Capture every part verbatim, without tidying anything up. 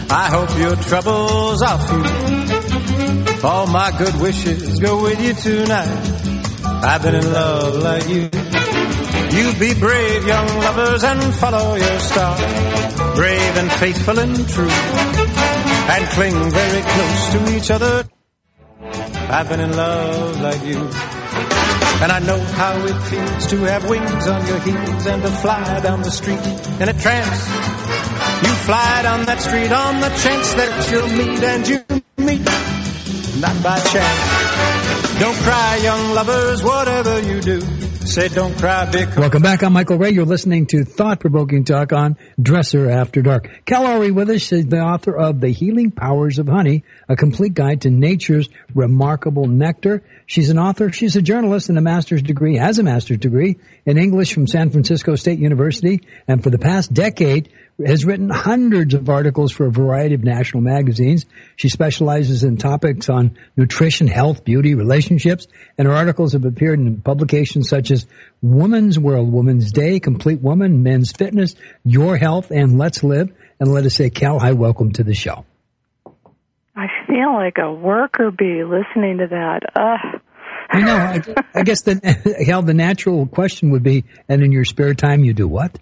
I hope your troubles are few. All my good wishes go with you tonight. I've been in love like you. You be brave, young lovers, and follow your star. Brave and faithful and true. And cling very close to each other. I've been in love like you. And I know how it feels to have wings on your heels and to fly down the street in a trance. You fly down that street on the chance that you'll meet, and you meet, not by chance. Don't cry, young lovers, whatever you do. Say don't cry because... Welcome back. I'm Michael Ray. You're listening to Thought-Provoking Talk on Dresser After Dark. Cal Ellery with us is the author of The Healing Powers of Honey, a complete guide to nature's remarkable nectar. She's an author. She's a journalist and a master's degree, has a master's degree in English from San Francisco State University. And for the past decade, has written hundreds of articles for a variety of national magazines. She specializes in topics on nutrition, health, beauty, relationships, and her articles have appeared in publications such as Woman's World, Woman's Day, Complete Woman, Men's Fitness, Your Health, and Let's Live. And let us say, Cal, hi, welcome to the show. I feel like a worker bee listening to that. Ugh. I know. I, I guess the, Cal, the natural question would be, and in your spare time you do what?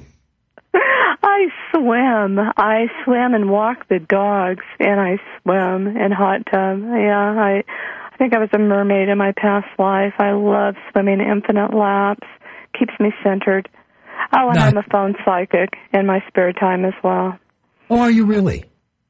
I swim. I swim and walk the dogs, and I swim in hot tub. Yeah, I, I think I was a mermaid in my past life. I love swimming infinite laps. Keeps me centered. Oh, and Not, I'm a phone psychic in my spare time as well. Oh, are you really?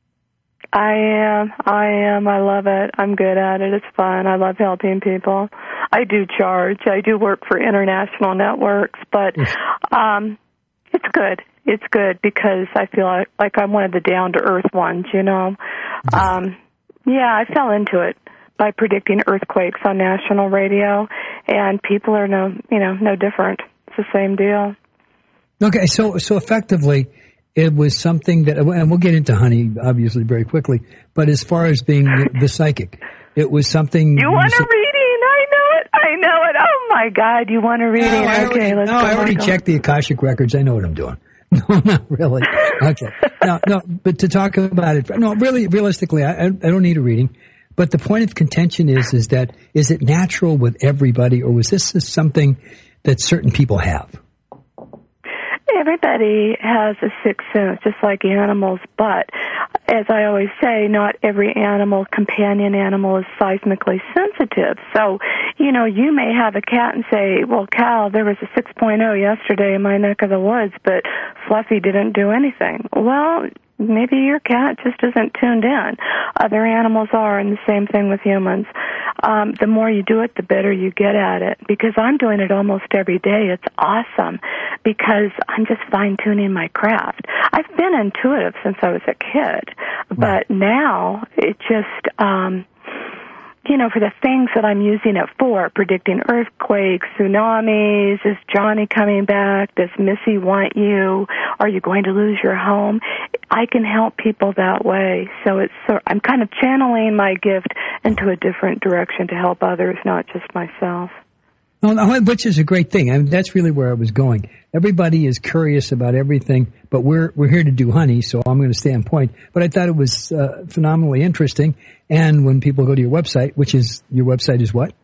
I am. I am. I love it. I'm good at it. It's fun. I love helping people. I do charge. I do work for international networks, but um, it's good. It's good because I feel like, like I'm one of the down-to-earth ones, you know. Um, yeah, I fell into it by predicting earthquakes on national radio, and people are no, you know, no different. It's the same deal. Okay, so so effectively, it was something that, and we'll get into honey, obviously, very quickly, but as far as being the, the psychic, it was something... You want a reading? I know it. I know it. Oh, my God, you want a reading? No, I okay, already, let's no, go. I already Michael. checked the Akashic Records. I know what I'm doing. No, not really. Okay. No, no, but to talk about it, no, really, realistically, I, I don't need a reading. But the point of contention is, is that, is it natural with everybody, or was this something that certain people have? Everybody has a sixth sense, just like animals, but as I always say, not every animal, companion animal, is seismically sensitive. So, you know, you may have a cat and say, well, Cal, there was a six point oh yesterday in my neck of the woods, but Fluffy didn't do anything. Well, maybe your cat just isn't tuned in. Other animals are, and the same thing with humans. Um, the more you do it, the better you get at it. Because I'm doing it almost every day. It's awesome because I'm just fine-tuning my craft. I've been intuitive since I was a kid, but now it just... Um, you know, for the things that I'm using it for, predicting earthquakes, tsunamis, is Johnny coming back? Does Missy want you? Are you going to lose your home? I can help people that way. So it's so I'm kind of channeling my gift into a different direction to help others, not just myself. Well, which is a great thing. I mean, that's really where I was going. Everybody is curious about everything, but we're we're here to do honey, so I'm going to stay on point. But I thought it was uh, phenomenally interesting. And when people go to your website, which is, your website is what?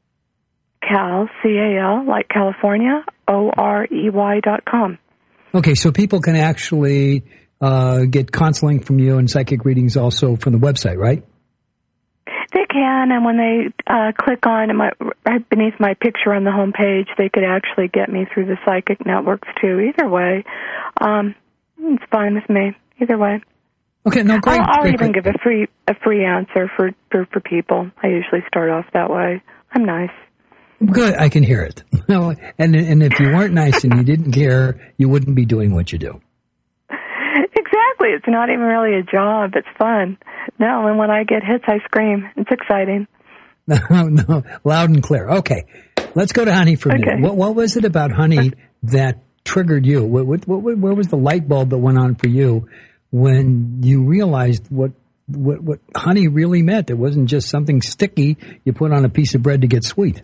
Cal, C A L, like California, O R E Y dot com. Okay, so people can actually uh, get counseling from you and psychic readings also from the website, right? They can, and when they uh, click on my, right beneath my picture on the home page, they could actually get me through the psychic networks too. Either way, um, it's fine with me. Either way. Okay, no, great. I'll, I'll great, even great. give a free a free answer for, for, for people. I usually start off that way. I'm nice. Good, I can hear it. No, and and if you weren't nice and you didn't care, you wouldn't be doing what you do. Exactly. It's not even really a job. It's fun. No, and when I get hits, I scream. It's exciting. No, no, loud and clear. Okay, let's go to honey for a okay. minute. What, what was it about honey that triggered you? What, what, what, where was the light bulb that went on for you when you realized what, what, what honey really meant? It wasn't just something sticky you put on a piece of bread to get sweet.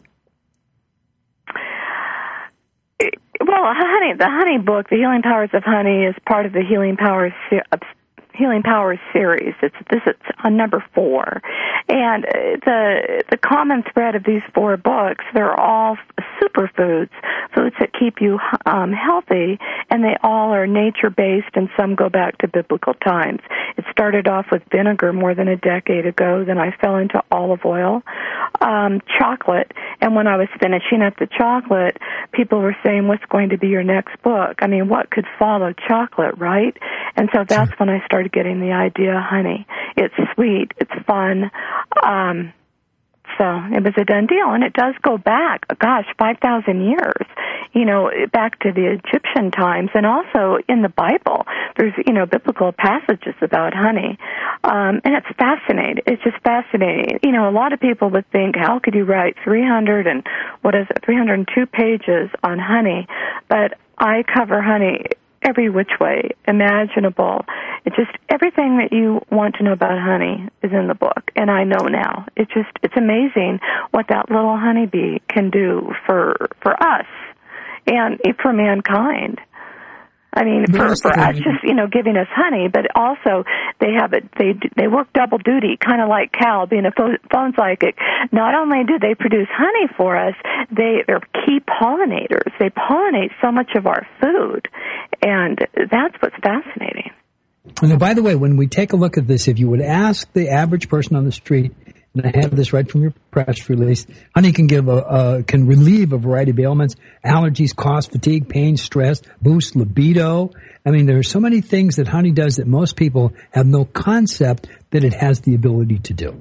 Well, honey, the honey book, The Healing Powers of Honey, is part of the Healing Powers Healing Powers series. It's this it's on number four, and the the common thread of these four books, they're all superfoods, foods that keep you um, healthy, and they all are nature based, and some go back to biblical times. It started off with vinegar more than a decade ago. Then I fell into olive oil, um, chocolate, and when I was finishing up the chocolate, people were saying, "What's going to be your next book?" I mean, what could follow chocolate, right? And so that's when I started getting the idea, honey. It's sweet, it's fun. Um, so it was a done deal, and it does go back, gosh, five thousand years, you know, back to the Egyptian times, and also in the Bible. There's, you know, biblical passages about honey, um, and it's fascinating. It's just fascinating. You know, a lot of people would think, how could you write three hundred and, what is it, three hundred two pages on honey? But I cover honey every which way imaginable. It's just everything that you want to know about honey is in the book, and I know now. It's just, it's amazing what that little honeybee can do for for us and for mankind. I mean, for, for us, just, you know, giving us honey, but also they have it. They they work double duty, kind of like Cal being a phone psychic. Not only do they produce honey for us, they are key pollinators. They pollinate so much of our food, and that's what's fascinating. Now, by the way, when we take a look at this, if you would ask the average person on the street, and I have this right from your press release, honey can give a, uh, can relieve a variety of ailments, allergies, cough, fatigue, pain, stress, boost libido. I mean, there are so many things that honey does that most people have no concept that it has the ability to do.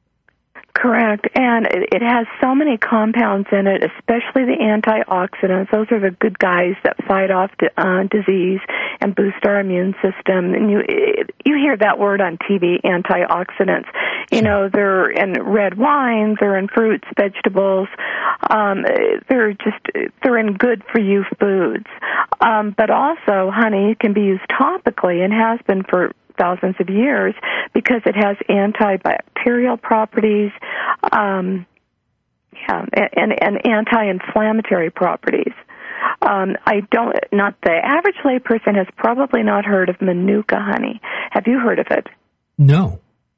Correct, and it has so many compounds in it, especially the antioxidants. Those are the good guys that fight off uh, disease and boost our immune system. And you you hear that word on T V, antioxidants. You know, they're in red wine, they're in fruits, vegetables. Um, they're just they're in good for you foods. Um, but also, honey can be used topically and has been for thousands of years because it has antibacterial properties, um, yeah, and, and anti-inflammatory properties. Um, I don't, not the average layperson has probably not heard of Manuka honey. Have you heard of it? No.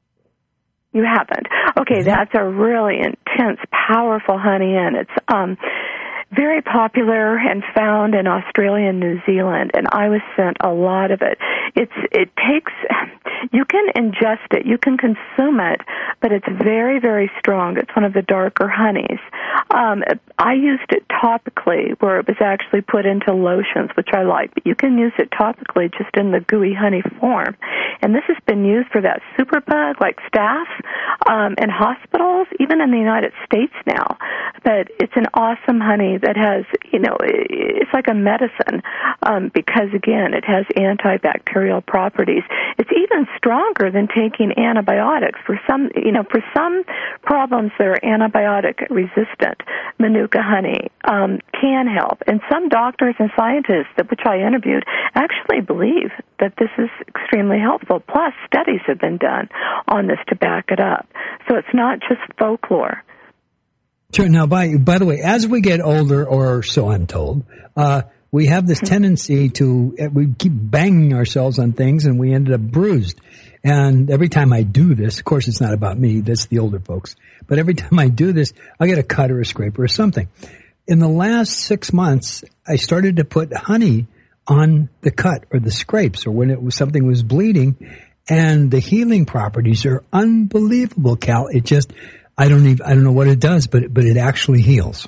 You haven't? Okay, mm-hmm. That's a really intense, powerful honey, and it's um, very popular and found in Australia and New Zealand, and I was sent a lot of it. It's it takes, you can ingest it, you can consume it, but it's very, very strong. It's one of the darker honeys. Um, I used it topically, where it was actually put into lotions, which I like, but you can use it topically just in the gooey honey form. And this has been used for that superbug, like staph, um, in hospitals, even in the United States now. But it's an awesome honey that has, you know, it's like a medicine um, because, again, it has antibacterial properties. It's even stronger than taking antibiotics. For some, you know, for some problems that are antibiotic resistant, Manuka honey um, can help. And some doctors and scientists, that which I interviewed, actually believe that this is extremely helpful. Plus, studies have been done on this to back it up. So it's not just folklore. Sure. Now, by by the way, as we get older, or so I'm told, uh, we have this tendency to, we keep banging ourselves on things and we ended up bruised. And every time I do this, of course it's not about me, that's the older folks, but every time I do this, I get a cut or a scrape or something. In the last six months, I started to put honey on the cut or the scrapes or when it was something was bleeding, and the healing properties are unbelievable, Cal. It just, I don't even, I don't know what it does, but but it actually heals.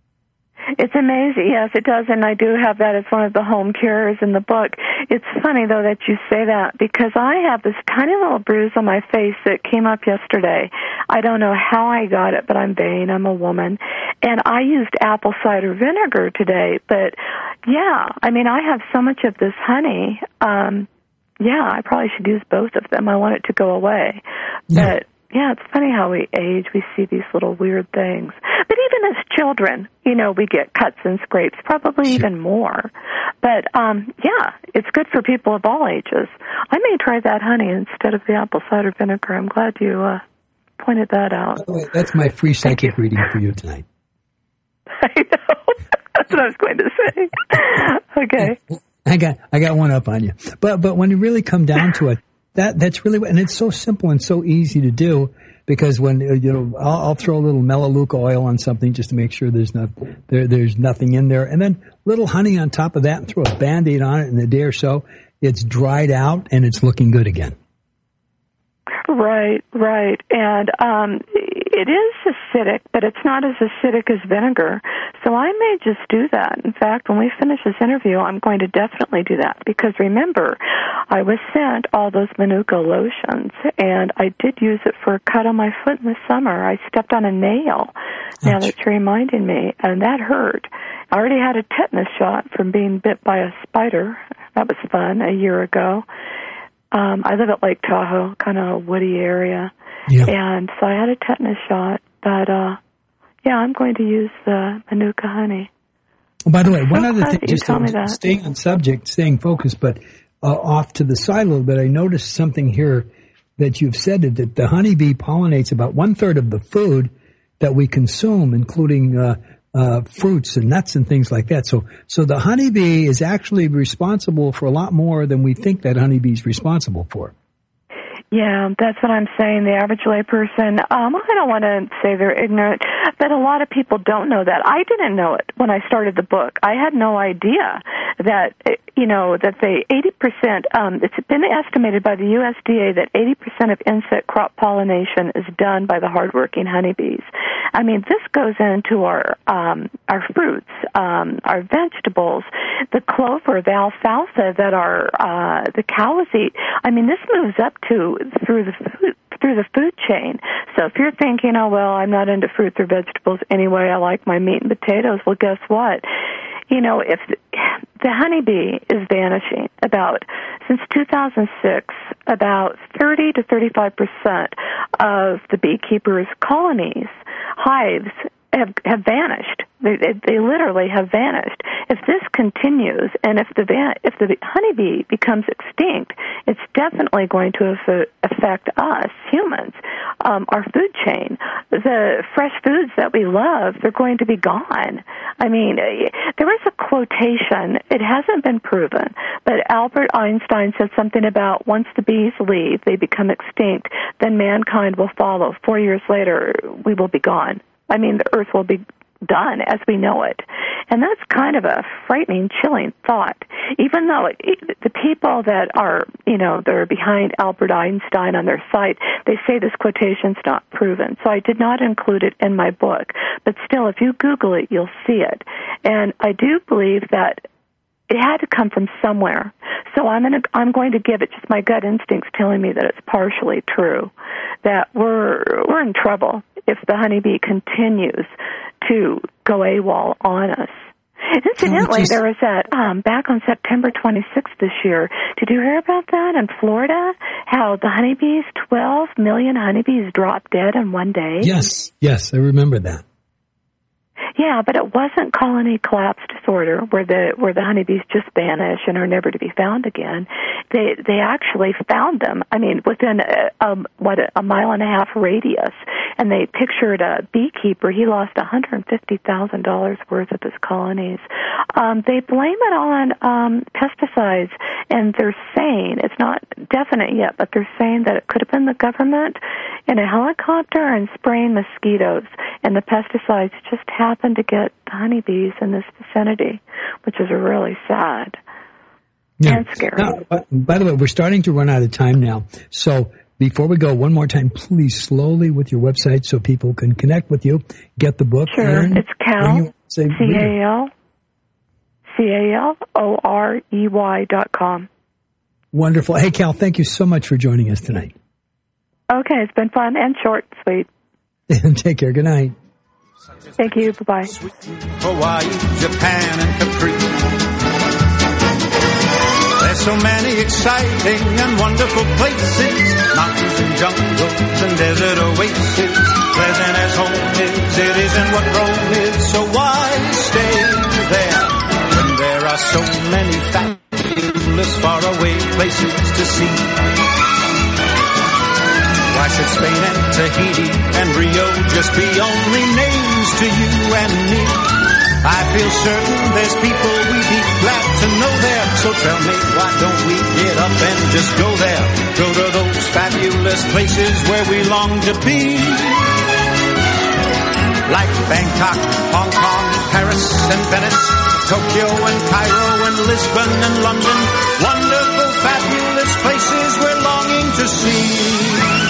It's amazing. Yes, it does, and I do have that as one of the home cures in the book. It's funny, though, that you say that, because I have this tiny little bruise on my face that came up yesterday. I don't know how I got it, but I'm vain. I'm a woman. And I used apple cider vinegar today, but, yeah, I mean, I have so much of this honey. Um, yeah, I probably should use both of them. I want it to go away. Yeah. But yeah, it's funny how we age. We see these little weird things. But even as children, you know, we get cuts and scrapes, probably sure. even more. But, um, yeah, it's good for people of all ages. I may try that honey instead of the apple cider vinegar. I'm glad you uh, pointed that out. By the way, that's my free psychic reading for you tonight. I know. That's what I was going to say. Okay. I got I got one up on you. But but when you really come down to it, that that's really, and it's so simple and so easy to do. Because when, you know, I'll, I'll throw a little Melaleuca oil on something just to make sure there's not, there, there's nothing in there. And then little honey on top of that and throw a Band-Aid on it in a day or so. It's dried out and it's looking good again. Right, right. And um, it is acidic, but it's not as acidic as vinegar. So I may just do that. In fact, when we finish this interview, I'm going to definitely do that. Because remember, I was sent all those Manuka lotions, and I did use it for a cut on my foot in the summer. I stepped on a nail, now that you're reminding me, and that hurt. I already had a tetanus shot from being bit by a spider. That was fun a year ago. Um, I live at Lake Tahoe, kind of a woody area, yeah. And so I had a tetanus shot. But uh, yeah, I'm going to use the Manuka honey. Oh, by the way, one so other thing, just to, staying on subject, staying focused, but uh, off to the side a little bit. I noticed something here that you've said that the honeybee pollinates about one third of the food that we consume, including uh, uh, fruits and nuts and things like that. So, so the honeybee is actually responsible for a lot more than we think that honeybee is responsible for. Yeah, that's what I'm saying. The average layperson, um, I don't want to say they're ignorant, but a lot of people don't know that. I didn't know it when I started the book. I had no idea that, you know, that they eighty percent, um, it's been estimated by the U S D A that eighty percent of insect crop pollination is done by the hardworking honeybees. I mean, this goes into our um, our fruits, um, our vegetables, the clover, the alfalfa that our uh, the cows eat. I mean, this moves up to through the food through the food chain. So if you're thinking, oh well, I'm not into fruits or vegetables anyway, I like my meat and potatoes. Well, guess what? You know, if the, the honeybee is vanishing, about since two thousand six, about thirty to thirty-five percent of the beekeepers' colonies, hives, have, have vanished. They, they, they literally have vanished. If this continues, and if the van, if the honeybee becomes extinct, it's definitely going to affect us humans, um, our food chain. The fresh foods that we love, they're going to be gone. I mean, there is a quotation. It hasn't been proven, but Albert Einstein said something about once the bees leave, they become extinct, then mankind will follow. Four years later, we will be gone. I mean, the earth will be done as we know it. And that's kind of a frightening, chilling thought. Even though it, the people that are, you know, that are behind Albert Einstein on their site, they say this quotation's not proven. So I did not include it in my book. But still, if you Google it, you'll see it. And I do believe that it had to come from somewhere. So I'm gonna, I'm going to give it, just my gut instinct's telling me that it's partially true, that we're we're in trouble if the honeybee continues to go AWOL on us. Incidentally, there was that, um, back on September twenty-sixth this year, did you hear about that in Florida? How the honeybees, twelve million honeybees dropped dead in one day? Yes, yes, I remember that. Yeah, but it wasn't colony collapse disorder where the where the honeybees just vanish and are never to be found again. They they actually found them. I mean, within a, a, what a mile and a half radius, and they pictured a beekeeper. He lost one hundred fifty thousand dollars worth of his colonies. Um, they blame it on um, pesticides, and they're saying it's not definite yet, but they're saying that it could have been the government in a helicopter and spraying mosquitoes, and the pesticides just happened to get the honeybees in this vicinity, which is really sad yeah. and scary. Now, by, by the way, we're starting to run out of time now. So before we go, one more time, please slowly with your website so people can connect with you, get the book. Sure, Aaron, it's Cal, C A L, C A L O R E Y dot com. Wonderful. Hey, Cal, thank you so much for joining us tonight. Okay, it's been fun and short, sweet. Take care. Good night. Thank you. Bye-bye. Hawaii, Japan, and Capri. There's so many exciting and wonderful places, mountains and jungles and desert oases. Pleasant as home is, it isn't what Rome is, so why stay there when there are so many fabulous faraway places to see? Why should Spain and Tahiti and Rio just be only names to you and me? I feel certain there's people we'd be glad to know there. So tell me, why don't we get up and just go there? Go to those fabulous places where we long to be. Like Bangkok, Hong Kong, Paris and Venice, Tokyo and Cairo and Lisbon and London. Wonderful, fabulous places we're longing to see.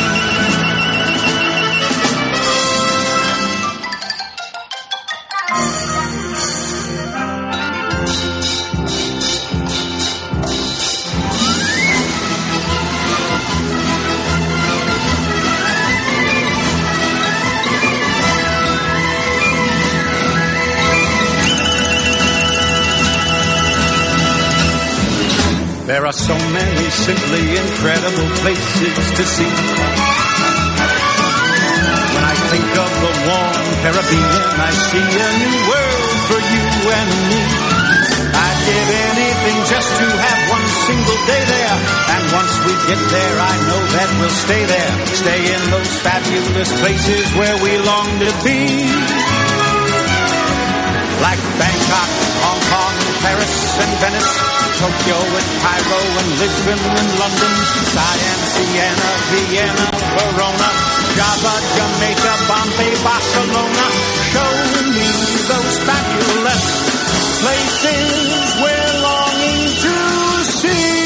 There are so many simply incredible places to see. When I think of the warm Caribbean, I see a new world for you and me. I'd give anything just to have one single day there. And once we get there, I know that we'll stay there. Stay in those fabulous places where we long to be. Like Bangkok, Hong Kong, Paris and Venice, Tokyo and Cairo and Lisbon and London, Siam, Siena, Vienna, Verona, Java, Jamaica, Bombay, Barcelona. Show me those fabulous places we're longing to see.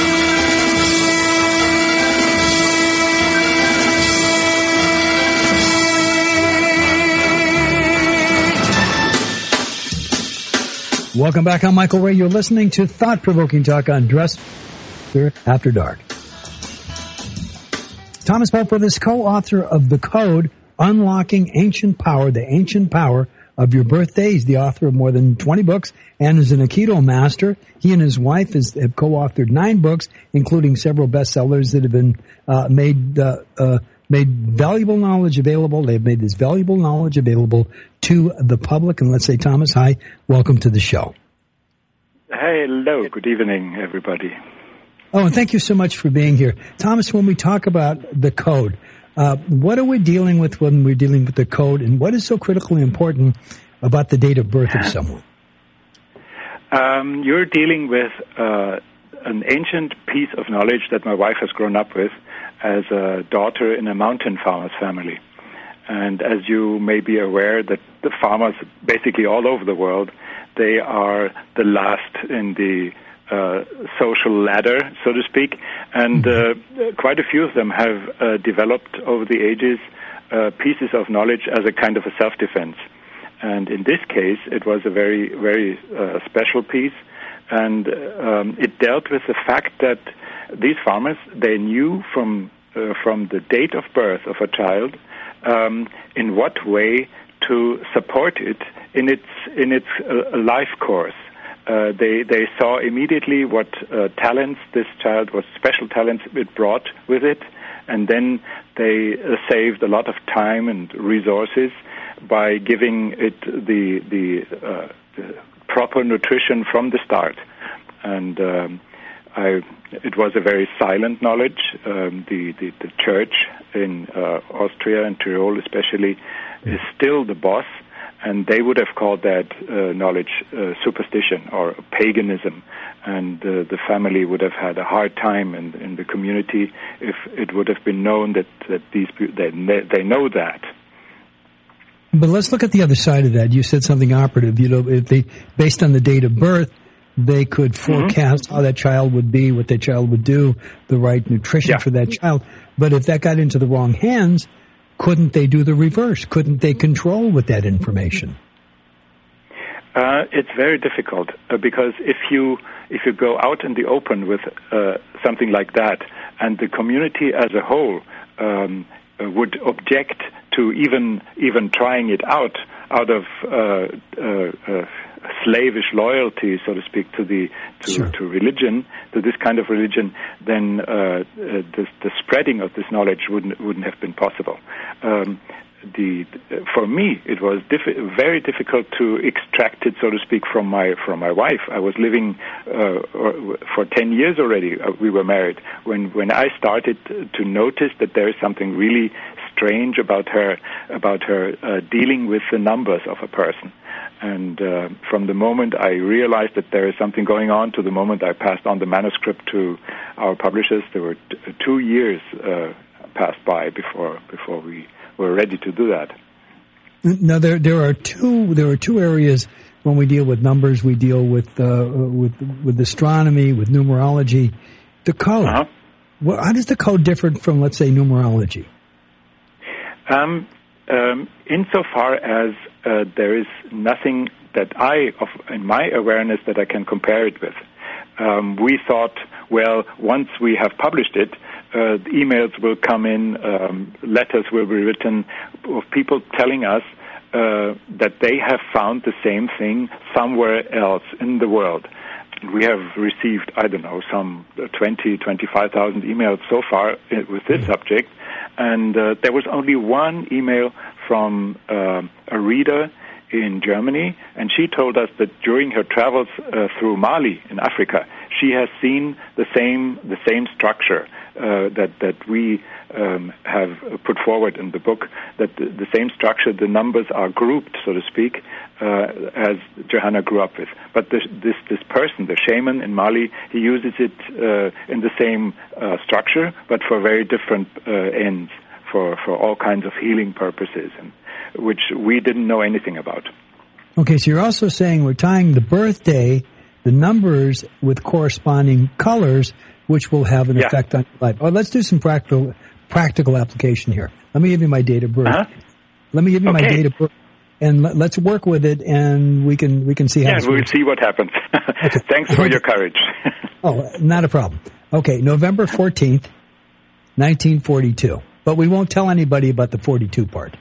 Welcome back. I'm Michael Ray. You're listening to Thought-Provoking Talk on Dresser After Dark. Thomas Belford is co-author of The Code, Unlocking Ancient Power, the Ancient Power of Your Birthday. He's the author of more than twenty books and is an Aikido master. He and his wife is, have co-authored nine books, including several bestsellers that have been uh, made uh, uh, made valuable knowledge available. They've made this valuable knowledge available to the public. And let's say, Thomas, hi, welcome to the show. Hello, good evening, everybody. Oh, and thank you so much for being here. Thomas, when we talk about the code, uh, what are we dealing with when we're dealing with the code, and what is so critically important about the date of birth of someone? Um, you're dealing with uh, an ancient piece of knowledge that my wife has grown up with as a daughter in a mountain farmer's family. And as you may be aware, that the farmers basically all over the world, they are the last in the uh, social ladder, so to speak. And uh, quite a few of them have uh, developed over the ages uh, pieces of knowledge as a kind of a self-defense. And in this case, it was a very, very uh, special piece. And um, it dealt with the fact that these farmers, they knew from uh, from the date of birth of a child um, in what way to support it in its in its uh, life course. Uh, they they saw immediately what uh, talents this child, what special talents it brought with it, and then they uh, saved a lot of time and resources by giving it the the, uh, the proper nutrition from the start. And um, I, it was a very silent knowledge. Um, the, the the church in uh, Austria and Tyrol especially is still the boss, and they would have called that uh, knowledge uh, superstition or paganism, and uh, the family would have had a hard time in, in the community if it would have been known that, that these they they know that. But let's look at the other side of that. You said something operative. You know, if they, based on the date of birth, they could forecast mm-hmm. how that child would be, what that child would do, the right nutrition yeah. for that child. But if that got into the wrong hands, couldn't they do the reverse? Couldn't they control with that information? Uh, it's very difficult uh, because if you if you go out in the open with uh, something like that, and the community as a whole um, uh, would object to even even trying it out out of uh, uh, uh, slavish loyalty, so to speak, to the to, sure. to religion, to this kind of religion, then uh, uh, the, the spreading of this knowledge wouldn't wouldn't have been possible. Um, the for me, it was diffi- very difficult to extract it, so to speak, from my from my wife. I was living uh, for ten years already. Uh, we were married when when I started to notice that there is something really strange about her about her uh, dealing with the numbers of a person. And uh, from the moment I realized that there is something going on to the moment I passed on the manuscript to our publishers, there were t- two years uh, passed by before before we were ready to do that. Now there there are two there are two areas when we deal with numbers. We deal with uh, with with astronomy, with numerology. The code. Uh-huh. Well, how does the code differ from, let's say, numerology? Um, um, insofar as uh, there is nothing that I, of, in my awareness, that I can compare it with. Um, we thought, well, once we have published it, uh, emails will come in, um, letters will be written of people telling us uh, that they have found the same thing somewhere else in the world. We have received, I don't know, some twenty, twenty-five thousand emails so far with this subject, and uh, there was only one email from uh, a reader in Germany, and she told us that during her travels uh, through Mali in Africa, she has seen the same the same structure uh, that that we um, have put forward in the book. That the, the same structure, the numbers are grouped, so to speak, uh, as Johanna grew up with. But this this this person, the shaman in Mali, he uses it uh, in the same uh, structure, but for very different uh, ends, for for all kinds of healing purposes, and which we didn't know anything about. Okay, so you're also saying we're tying the birthday, the numbers, with corresponding colors, which will have an yeah. effect on your life. Oh, let's do some practical practical application here. Let me give you my date of birth. Uh-huh. Let me give you okay. my date of birth, and let, let's work with it, and we can we can see how. Yeah, we'll works. see what happens. Okay. Thanks for your courage. Oh, not a problem. Okay, November fourteenth, nineteen forty-two. But we won't tell anybody about the forty-two part.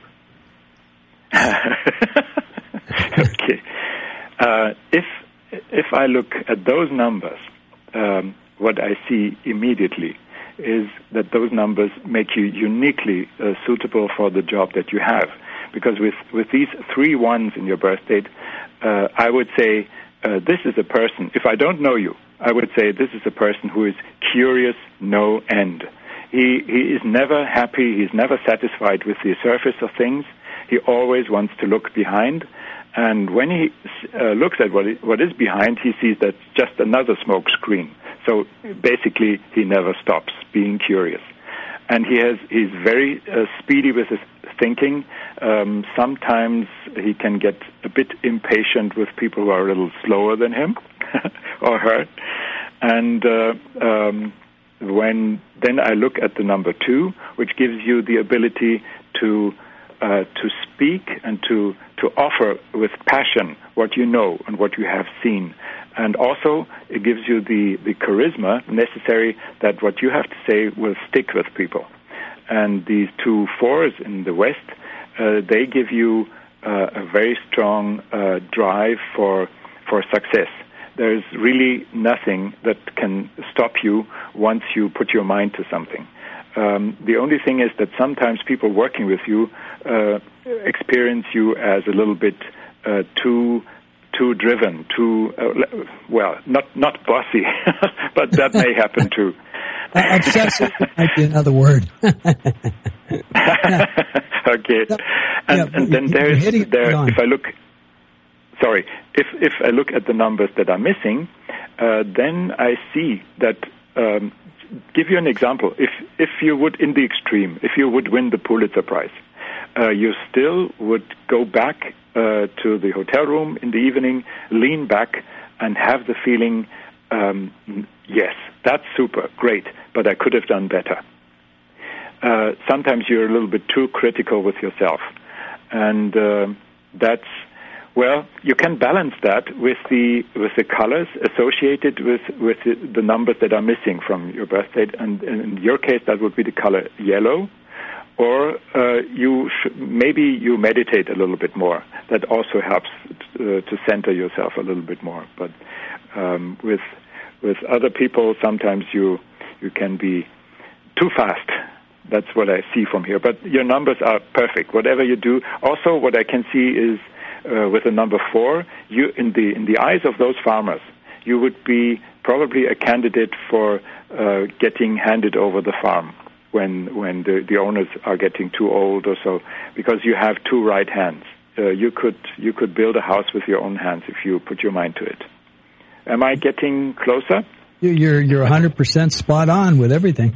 Okay. Uh, if if I look at those numbers, um, what I see immediately is that those numbers make you uniquely uh, suitable for the job that you have. Because with, with these three ones in your birth date, uh, I would say uh, this is a person, if I don't know you, I would say this is a person who is curious, no end. He, he is never happy, he's never satisfied with the surface of things. He always wants to look behind. And when he uh, looks at what, it, what is behind, he sees that's just another smoke screen. So basically, he never stops being curious. And he has he's very uh, speedy with his thinking. Um, sometimes he can get a bit impatient with people who are a little slower than him or her. And uh, um, when then I look at the number two, which gives you the ability to uh, to speak and to to offer with passion what you know and what you have seen. And also, it gives you the, the charisma necessary that what you have to say will stick with people. And these two fours in the West, uh, they give you uh, a very strong uh, drive for for success. There's really nothing that can stop you once you put your mind to something. Um, the only thing is that sometimes people working with you uh, experience you as a little bit uh, too too driven, too uh, well, not not bossy, but that may happen too. Obsessive might be another word. Okay, and, yeah, and then there's there. If I look, sorry, if if I look at the numbers that are missing, uh, then I see that. Um, give you an example. If if you would, in the extreme, if you would win the Pulitzer Prize, uh, you still would go back uh, to the hotel room in the evening, lean back, and have the feeling, um, yes, that's super, great, but I could have done better. Uh, sometimes you're a little bit too critical with yourself, and uh, that's. Well, you can balance that with the with the colors associated with with the, the numbers that are missing from your birth date, and, and in your case, that would be the color yellow. Or uh, you sh- maybe you meditate a little bit more. That also helps t- uh, to center yourself a little bit more. But um, with with other people, sometimes you you can be too fast. That's what I see from here. But your numbers are perfect. Whatever you do. Also, what I can see is. Uh, with the number four, you in the in the eyes of those farmers, you would be probably a candidate for uh, getting handed over the farm when when the, the owners are getting too old or so, because you have two right hands. uh, you could you could build a house with your own hands if you put your mind to it. Am I getting closer? You're you're one hundred percent spot on with everything.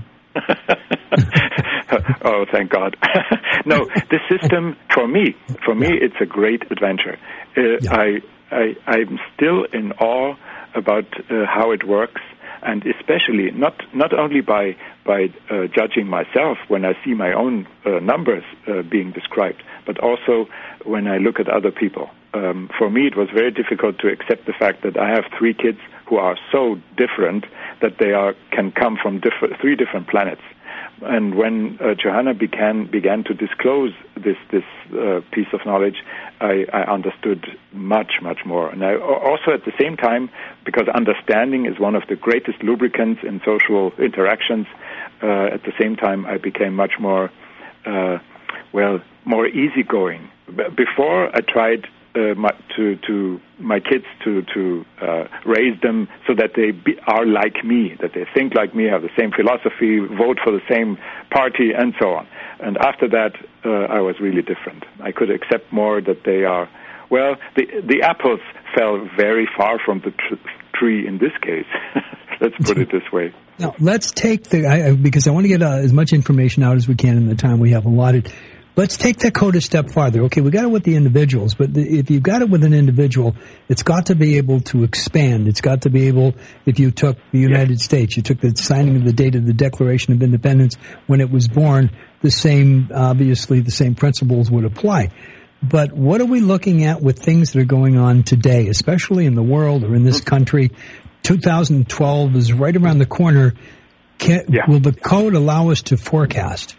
Oh, thank God. No, this system, for me, for me, it's a great adventure. Uh, yeah. I, I, I'm still in awe about uh, how it works, and especially not not only by by uh, judging myself when I see my own uh, numbers uh, being described, but also when I look at other people. Um, for me, it was very difficult to accept the fact that I have three kids who are so different that they are can come from different, three different planets. And when uh, Johanna began began to disclose this this uh, piece of knowledge, I, I understood much much more. And I also at the same time, because understanding is one of the greatest lubricants in social interactions. Uh, at the same time, I became much more uh, well more easygoing. Before I tried. Uh, my, to to my kids to to uh, raise them so that they be, are like me, that they think like me, have the same philosophy, vote for the same party, and so on. And after that, uh, I was really different. I could accept more that they are. Well, the the apples fell very far from the tr- tree in this case. Let's put it this way. Now let's take the I, because I want to get uh, as much information out as we can in the time we have allotted. Let's take that code a step farther. Okay, we got it with the individuals, but the, if you've got it with an individual, it's got to be able to expand. It's got to be able, if you took the United yeah. States, you took the signing of the date of the Declaration of Independence when it was born, the same, obviously, the same principles would apply. But what are we looking at with things that are going on today, especially in the world or in this country? two thousand twelve is right around the corner. Can, yeah. Will the code allow us to forecast?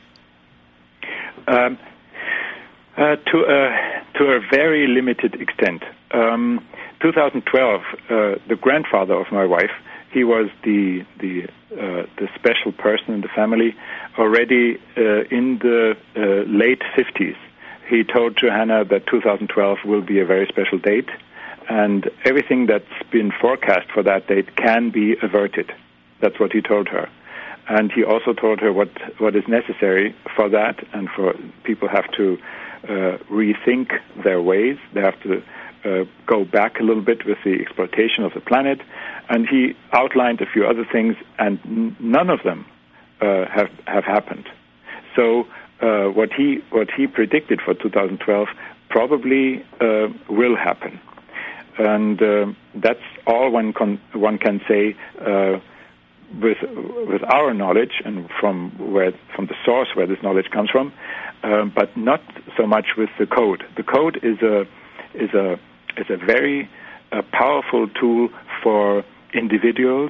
Um, uh, to a to a very limited extent. Um, twenty twelve, uh, the grandfather of my wife, he was the the uh, the special person in the family. Already uh, in the uh, late fifties, he told Johanna that two thousand twelve will be a very special date, and everything that's been forecast for that date can be averted. That's what he told her. And he also told her what, what is necessary for that, and for people have to uh, rethink their ways. They have to uh, go back a little bit with the exploitation of the planet. And he outlined a few other things, and n- none of them uh, have have happened. So uh, what he what he predicted for two thousand twelve probably uh, will happen, and uh, that's all one can one can say. Uh, With with our knowledge and from where from the source where this knowledge comes from, um, but not so much with the code. The code is a is a is a very uh, powerful tool for individuals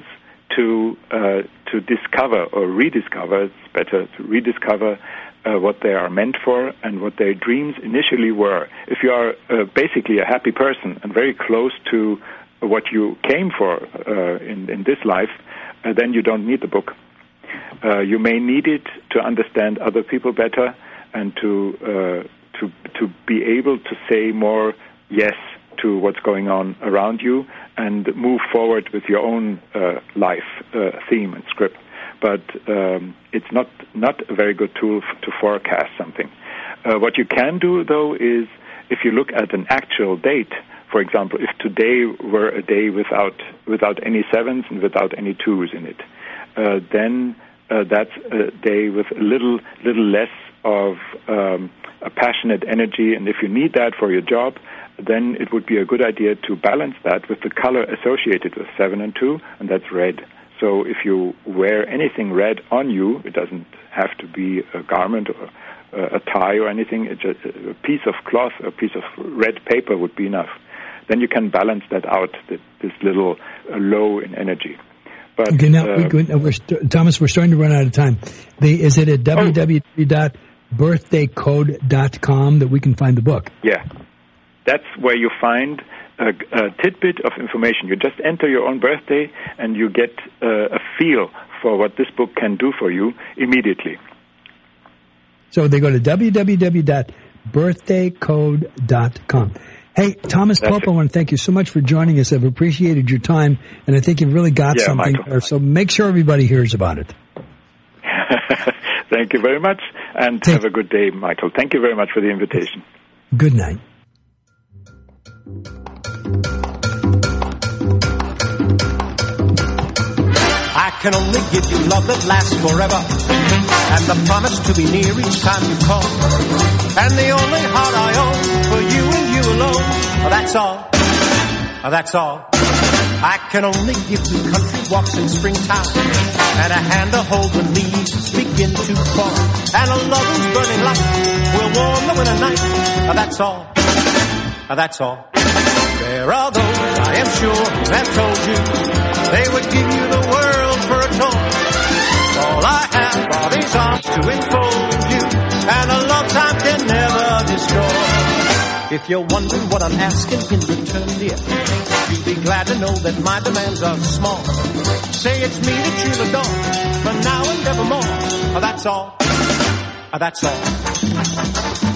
to uh, to discover or rediscover. It's better to rediscover uh, what they are meant for and what their dreams initially were. If you are uh, basically a happy person and very close to what you came for uh, in in this life, Uh, then you don't need the book. Uh, you may need it to understand other people better and to uh, to to be able to say more yes to what's going on around you and move forward with your own uh, life uh, theme and script. But um, it's not not a very good tool f- to forecast something. Uh, what you can do, though, is if you look at an actual date. For example, if today were a day without without any sevens and without any twos in it, uh, then uh, that's a day with a little little less of um, a passionate energy. And if you need that for your job, then it would be a good idea to balance that with the color associated with seven and two, and that's red. So if you wear anything red on you, it doesn't have to be a garment or a tie or anything. It's just a piece of cloth, a piece of red paper would be enough. Then you can balance that out, this little uh, low in energy. But, okay, now, uh, we're, we're st- Thomas, we're starting to run out of time. The, is it at w w w dot birthday code dot com that we can find the book? Yeah. That's where you find a, a tidbit of information. You just enter your own birthday and you get uh, a feel for what this book can do for you immediately. So they go to w w w dot birthday code dot com. Hey, Thomas Pope, I want to thank you so much for joining us. I've appreciated your time, and I think you've really got yeah, something there, so make sure everybody hears about it. Thank you very much, and Take, have a good day, Michael. Thank you very much for the invitation. Good night. can only give you love that lasts forever, and the promise to be near each time you call, and the only heart I own for you and you alone. That's all, that's all. I can only give you country walks in springtime, and a hand to hold when leaves begin to fall, and a love whose burning light will warm the winter night. That's all, that's all. There are those, I am sure, who have told you they would give you the world for a toy. All I have are these arms to enfold you, and a love time can never destroy. If you're wondering what I'm asking in return, dear, you'll be glad to know that my demands are small. Say it's me that you'll adore, for now and evermore. That's all, that's all.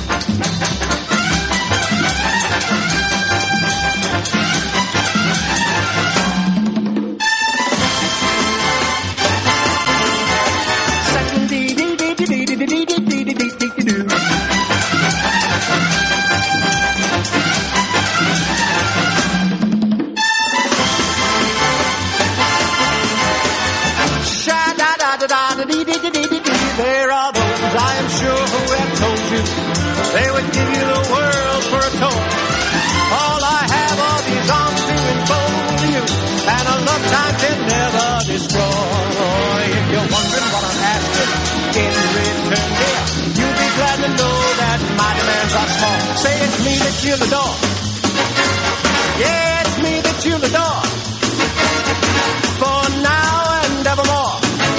There are those, I am sure, who have told you they would give you the world for a toy. All I have are these arms to enfold you, and a love time can never destroy. If you're wondering what I'm asking in return, dear, you'll be glad to know that my demands are small. Say it's me that you'll adore. Yeah, it's me that you'll adore. For now and evermore.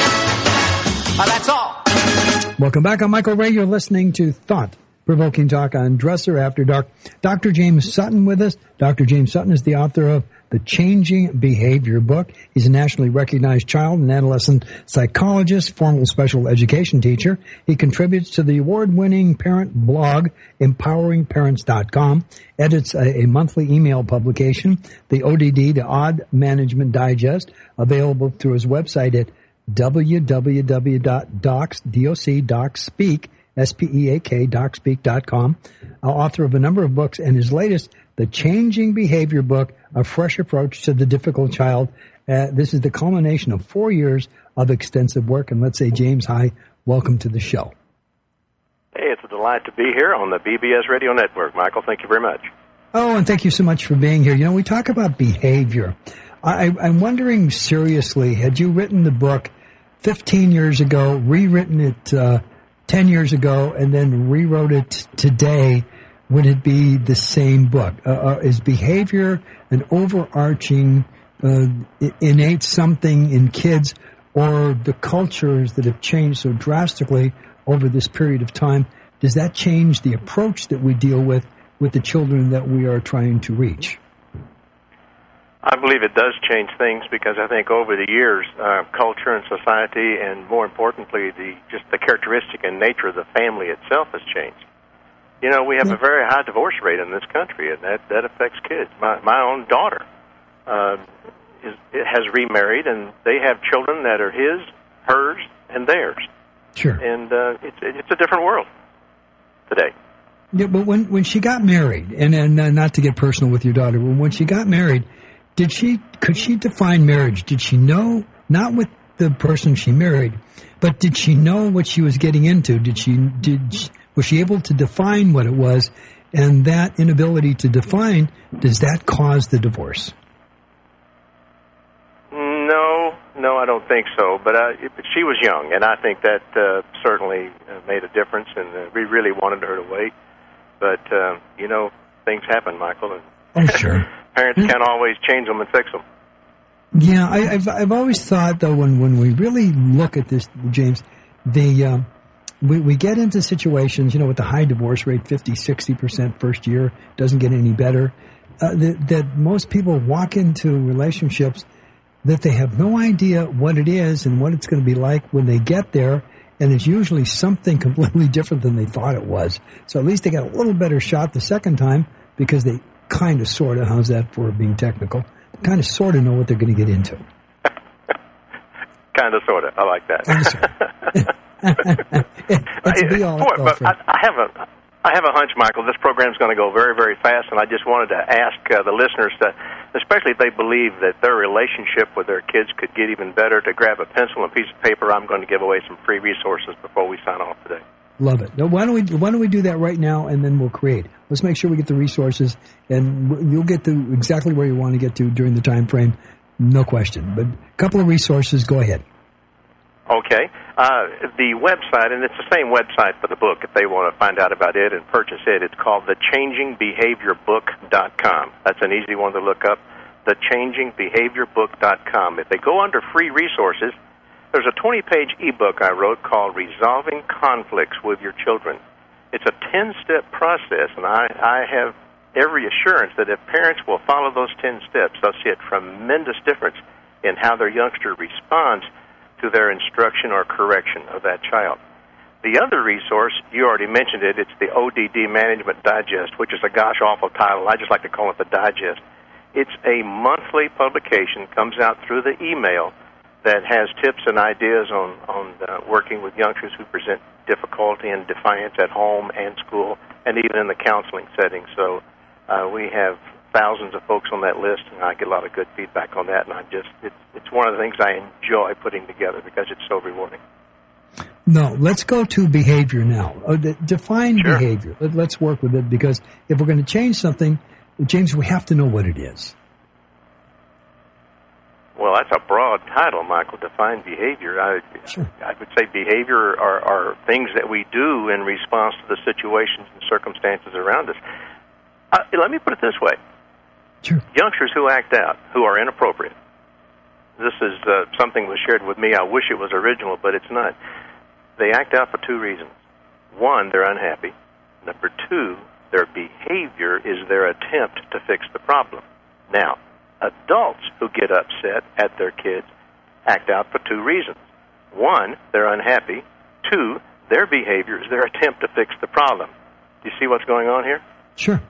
That's all. Welcome back. I'm Michael Ray. You're listening to Thought-Provoking Talk on Dresser After Dark. Doctor James Sutton with us. Doctor James Sutton is the author of The Changing Behavior book. He's a nationally recognized child and adolescent psychologist, formal special education teacher. He contributes to the award-winning parent blog, empowering parents dot com, edits a, a monthly email publication, the O D D, the Odd Management Digest, available through his website at w w w dot docs, D O C, docspeak, S P E A K, docspeak dot com, uh, author of a number of books, and his latest, The Changing Behavior book, A Fresh Approach to the Difficult Child. Uh, this is the culmination of four years of extensive work. And let's say, James, hi, welcome to the show. Hey, it's a delight to be here on the B B S Radio Network. Michael, thank you very much. Oh, and thank you so much for being here. You know, we talk about behavior. I, I'm wondering seriously, had you written the book fifteen years ago, rewritten it uh, ten years ago, and then rewrote it today, would it be the same book? Uh, uh, is behavior an overarching, uh, innate something in kids, or the cultures that have changed so drastically over this period of time, does that change the approach that we deal with with the children that we are trying to reach? I believe it does change things because I think over the years, uh, culture and society, and more importantly, the just the characteristic and nature of the family itself has changed. You know, we have a very high divorce rate in this country, and that, that affects kids. My my own daughter uh, is, has remarried, and they have children that are his, hers, and theirs. Sure. And uh, it's it's a different world today. Yeah, but when when she got married, and, and uh, not to get personal with your daughter, but when she got married, Did she, could she define marriage? Did she know, not with the person she married, but did she know what she was getting into? Did she, did, she, was she able to define what it was? And that inability to define, does that cause the divorce? No, no, I don't think so. But uh, she was young, and I think that uh, certainly made a difference, and uh, we really wanted her to wait. But, uh, you know, things happen, Michael, and oh, sure. Parents can't always change them and fix them. Yeah, I, I've I've always thought, though, when, when we really look at this, James, the uh, we, we get into situations, you know, with the high divorce rate, fifty, sixty percent first year, doesn't get any better, uh, that, that most people walk into relationships that they have no idea what it is and what it's going to be like when they get there, and it's usually something completely different than they thought it was. So at least they got a little better shot the second time because they kind of, sort of, how's that for being technical, kind of, sort of know what they're going to get into. Kind of, sort of. I like that. It's be all, Boy, all but I, I have a, I have a hunch, Michael. This program's going to go very, very fast, and I just wanted to ask uh, the listeners to especially if they believe that their relationship with their kids could get even better, to grab a pencil and a piece of paper. I'm going to give away some free resources before we sign off today. Love it. Now, why don't we why don't we do that right now, and then we'll create. Let's make sure we get the resources, and you'll get to exactly where you want to get to during the time frame, no question. But a couple of resources. Go ahead. Okay. Uh, the website, and it's the same website for the book if they want to find out about it and purchase it. It's called the changing behavior book dot com. That's an easy one to look up, the changing behavior book dot com. If they go under free resources, there's a twenty-page ebook I wrote called Resolving Conflicts with Your Children. It's a ten-step process, and I, I have every assurance that if parents will follow those ten steps, they'll see a tremendous difference in how their youngster responds to their instruction or correction of that child. The other resource, you already mentioned it, it's the O D D Management Digest, which is a gosh-awful title. I just like to call it the Digest. It's a monthly publication, comes out through the email, that has tips and ideas on, on uh, working with youngsters who present difficulty and defiance at home and school, and even in the counseling setting. So uh, we have thousands of folks on that list, and I get a lot of good feedback on that, and I just it's, it's one of the things I enjoy putting together because it's so rewarding. No, let's go to behavior now. Uh, define Sure. behavior. Let, let's work with it, because if we're going to change something, James, we have to know what it is. Well, that's a broad title, Michael. Define behavior. I, Sure. I would say behavior are, are things that we do in response to the situations and circumstances around us. Uh, let me put it this way. Sure. Youngsters who act out, who are inappropriate. This is uh, something was shared with me. I wish it was original, but it's not. They act out for two reasons. One, they're unhappy. Number two, their behavior is their attempt to fix the problem. Now, adults who get upset at their kids act out for two reasons. One, they're unhappy. Two, their behavior is their attempt to fix the problem. Do you see what's going on here? Sure.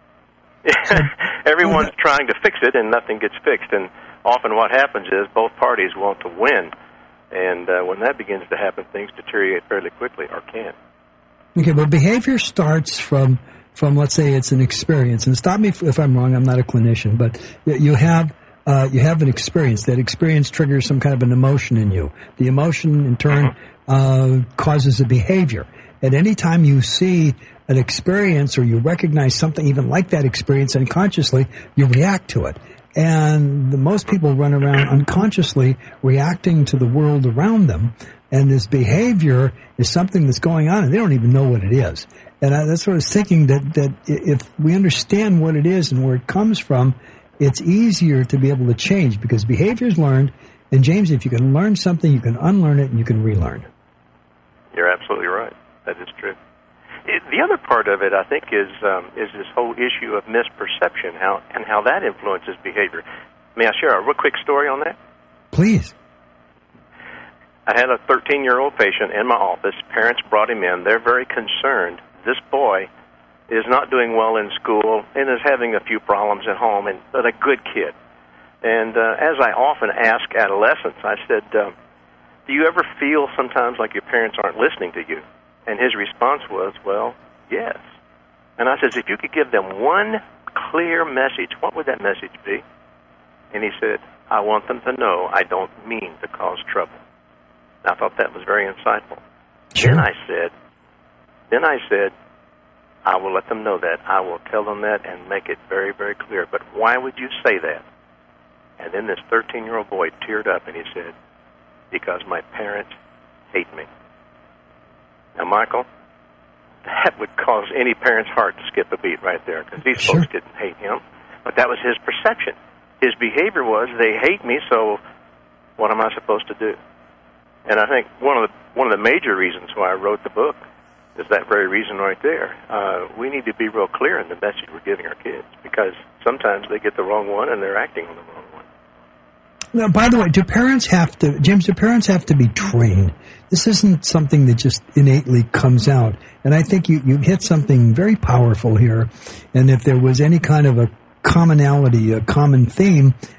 Everyone's trying to fix it, and nothing gets fixed. And often what happens is both parties want to win. And uh, when that begins to happen, things deteriorate fairly quickly, or can. Okay, well, behavior starts from, from let's say it's an experience. And stop me if, if I'm wrong. I'm not a clinician. But you have uh, you have an experience. That experience triggers some kind of an emotion in you. The emotion, in turn, uh, causes a behavior. At any time you see an experience or you recognize something even like that experience unconsciously, you react to it. And the, most people run around unconsciously reacting to the world around them, and this behavior is something that's going on, and they don't even know what it is. And I, that's what I was thinking, that, that if we understand what it is and where it comes from, it's easier to be able to change, because behavior is learned. And James, if you can learn something, you can unlearn it and you can relearn. You're absolutely right. That is true. It, the other part of it, I think, is um, is this whole issue of misperception, how and how that influences behavior. May I share a real quick story on that? Please. I had a thirteen-year-old patient in my office. Parents brought him in. They're very concerned. This boy is not doing well in school and is having a few problems at home, and but a good kid. And uh, as I often ask adolescents, I said, uh, do you ever feel sometimes like your parents aren't listening to you? And his response was, well, yes. And I said, if you could give them one clear message, what would that message be? And he said, I want them to know I don't mean to cause trouble. And I thought that was very insightful. Sure. Then I said, then I said, I will let them know that. I will tell them that and make it very, very clear. But why would you say that? And then this thirteen-year-old boy teared up and he said, because my parents hate me. Now, Michael, that would cause any parent's heart to skip a beat right there, because these Sure. folks didn't hate him, but that was his perception. His behavior was, they hate me, so what am I supposed to do? And I think one of the one of the major reasons why I wrote the book is that very reason right there. Uh, we need to be real clear in the message we're giving our kids, because sometimes they get the wrong one and they're acting on the wrong one. Now, by the way, do parents have to, James, do parents have to be trained? This isn't something that just innately comes out. And I think you, you hit something very powerful here. And if there was any kind of a commonality, a common theme,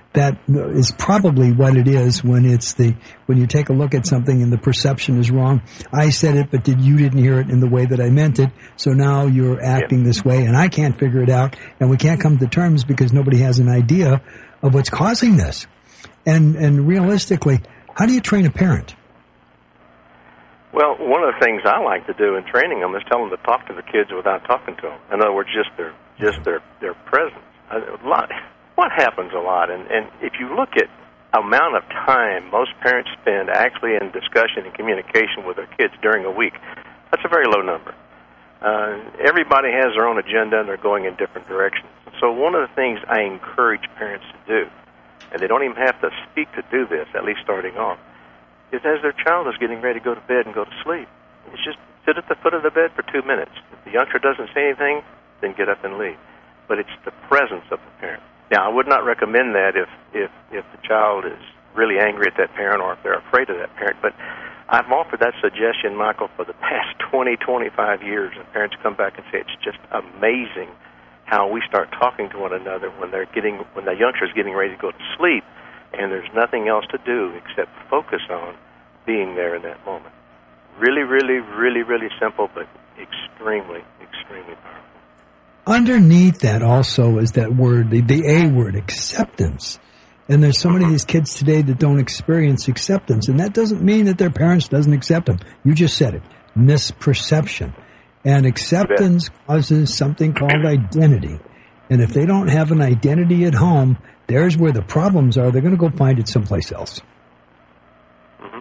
that is probably what it is when it's the, when you take a look at something and the perception is wrong. I said it, but did you didn't hear it in the way that I meant it. So now you're acting this way and I can't figure it out and we can't come to terms because nobody has an idea of what's causing this. And, and realistically, how do you train a parent? Well, one of the things I like to do in training them is tell them to talk to the kids without talking to them. In other words, just their just their their presence. A lot. What happens a lot, and, and if you look at amount of time most parents spend actually in discussion and communication with their kids during a week, that's a very low number. Uh, everybody has their own agenda, and they're going in different directions. So one of the things I encourage parents to do, and they don't even have to speak to do this, at least starting off, is as their child is getting ready to go to bed and go to sleep, it's just sit at the foot of the bed for two minutes. If the youngster doesn't say anything, then get up and leave. But it's the presence of the parent. Now, I would not recommend that if, if, if the child is really angry at that parent or if they're afraid of that parent. But I've offered that suggestion, Michael, for the past twenty, twenty-five years, and parents come back and say it's just amazing how we start talking to one another when they're getting when the youngster is getting ready to go to sleep, and there's nothing else to do except focus on being there in that moment. Really, really, really, really simple, but extremely, extremely powerful. Underneath that also is that word, the, the A word, acceptance. And there's so many of these kids today that don't experience acceptance. And that doesn't mean that their parents doesn't accept them. You just said it. Misperception. And acceptance causes something called identity. And if they don't have an identity at home, there's where the problems are. They're going to go find it someplace else. Mm-hmm.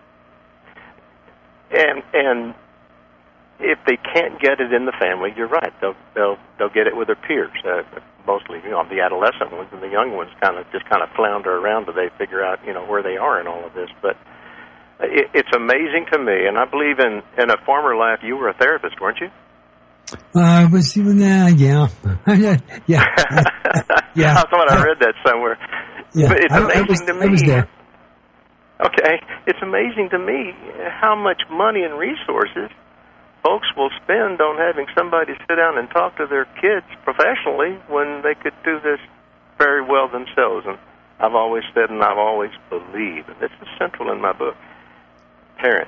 And and if they can't get it in the family, you're right. They'll they'll they'll get it with their peers. Uh, mostly, you know, the adolescent ones and the young ones kind of just kind of flounder around till they figure out, you know, where they are in all of this. But it, it's amazing to me, and I believe in in a former life you were a therapist, weren't you? I uh, was even uh, yeah, yeah, yeah. I thought I read that somewhere. Yeah. But it's I, amazing I was, to me. I was there. Okay, it's amazing to me how much money and resources folks will spend on having somebody sit down and talk to their kids professionally when they could do this very well themselves. And I've always said, and I've always believed, and this is central in my book, parents,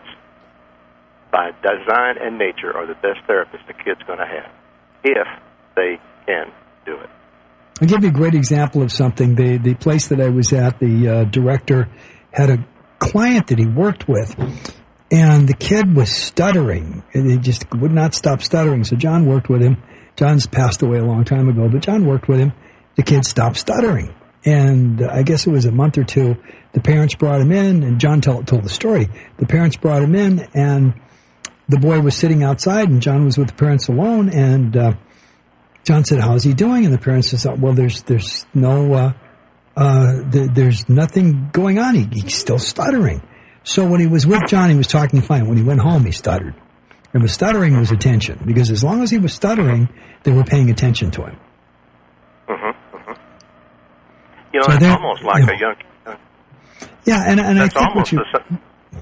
by design and nature, are the best therapists the kid's going to have, if they can do it. I'll give you a great example of something. The the place that I was at, the uh, director had a client that he worked with, and the kid was stuttering. And he just would not stop stuttering. So John worked with him. John's passed away a long time ago, but John worked with him. The kid stopped stuttering. And uh, I guess it was a month or two, the parents brought him in, and John told, told the story. The parents brought him in, and the boy was sitting outside, and John was with the parents alone, and uh, John said, "How's he doing?" And the parents said, "Well, there's there's no, uh, uh, th- there's nothing going on. He, he's still stuttering." So when he was with John, he was talking fine. When he went home, he stuttered. And the stuttering was attention, because as long as he was stuttering, they were paying attention to him. Mm-hmm, mm-hmm. You know, so it's that, almost like you know, a young... Uh, yeah, and, and I think what you... The,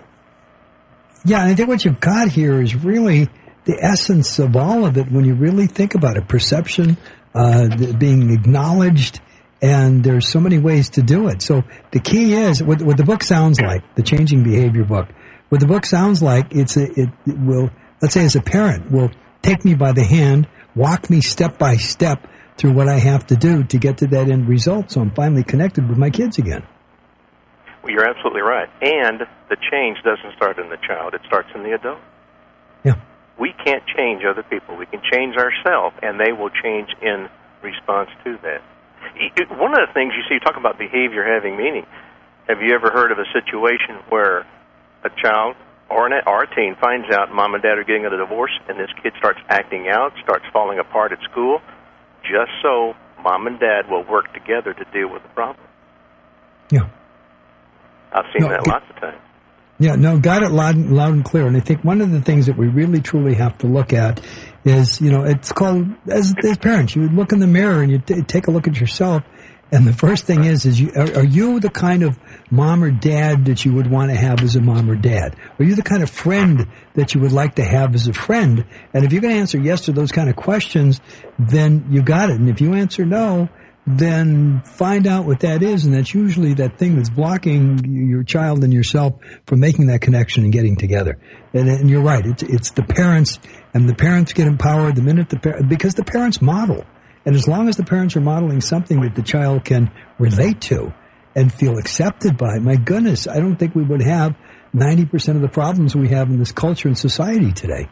yeah, and I think what you've got here is really the essence of all of it when you really think about it. Perception, uh, being acknowledged, and there's so many ways to do it. So the key is, what, what the book sounds like, the Changing Behavior book, what the book sounds like, it's a, it, it will, let's say as a parent, will take me by the hand, walk me step by step through what I have to do to get to that end result, so I'm finally connected with my kids again. Well, you're absolutely right. And the change doesn't start in the child, it starts in the adult. Yeah. We can't change other people. We can change ourselves, and they will change in response to that. One of the things you see, you talk about behavior having meaning. Have you ever heard of a situation where a child or, an, or a teen finds out mom and dad are getting a divorce, and this kid starts acting out, starts falling apart at school, just so mom and dad will work together to deal with the problem? Yeah. I've seen no, that it, lots of times. Yeah, no, got it loud, loud and clear. And I think one of the things that we really, truly have to look at is, you know, it's called, as, as parents, you look in the mirror and you t- take a look at yourself. And the first thing is, is you, are, are you the kind of mom or dad that you would want to have as a mom or dad? Are you the kind of friend that you would like to have as a friend? And if you're going to answer yes to those kind of questions, then you got it. And if you answer no, then find out what that is, and that's usually that thing that's blocking your child and yourself from making that connection and getting together. And, and you're right, it's it's the parents, and the parents get empowered the minute the par- because the parents model. And as long as the parents are modeling something that the child can relate to and feel accepted by, my goodness, I don't think we would have ninety percent of the problems we have in this culture and society today.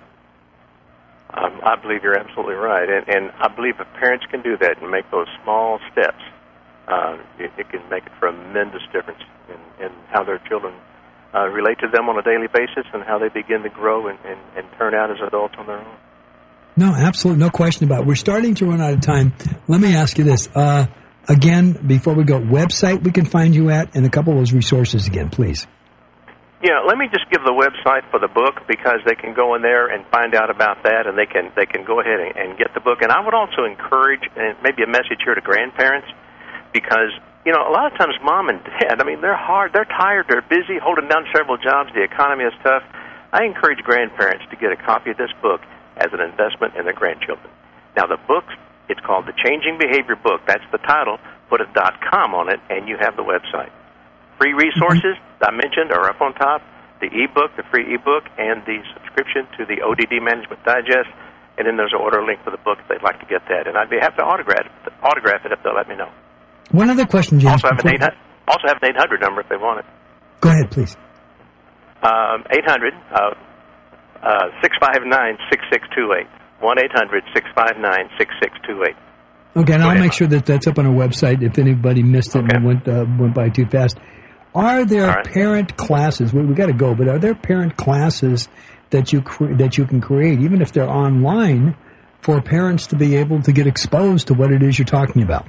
Um, I believe you're absolutely right, and, and I believe if parents can do that and make those small steps, uh, it, it can make a tremendous difference in, in how their children uh, relate to them on a daily basis and how they begin to grow and, and, and turn out as adults on their own. No, absolutely, no question about it. We're starting to run out of time. Let me ask you this. Uh, again, before we go, website we can find you at, and a couple of those resources again, please. Yeah, let me just give the website for the book, because they can go in there and find out about that, and they can they can go ahead and, and get the book. And I would also encourage, and maybe a message here to grandparents, because, you know, a lot of times mom and dad, I mean, they're hard, they're tired, they're busy, holding down several jobs, the economy is tough. I encourage grandparents to get a copy of this book as an investment in their grandchildren. Now, the book, it's called The Changing Behavior Book. That's the title. Put a .com on it, and you have the website. Free resources I mentioned are up on top, the e-book, the free e-book, and the subscription to the O D D Management Digest, and then there's an order link for the book if they'd like to get that. And I'd be happy to autograph, autograph it if they'll let me know. One other question, James. Also have an eight hundred, also have an eight hundred number if they want it. Go ahead, please. Um, eight hundred, uh, uh, six five nine, six six two eight. one eight hundred, six five nine, six six two eight. Okay, and I'll make sure that that's up on our website if anybody missed it okay. and went, uh, went by too fast. Are there right. parent classes? We, we got to go, but are there parent classes that you cre- that you can create, even if they're online, for parents to be able to get exposed to what it is you're talking about?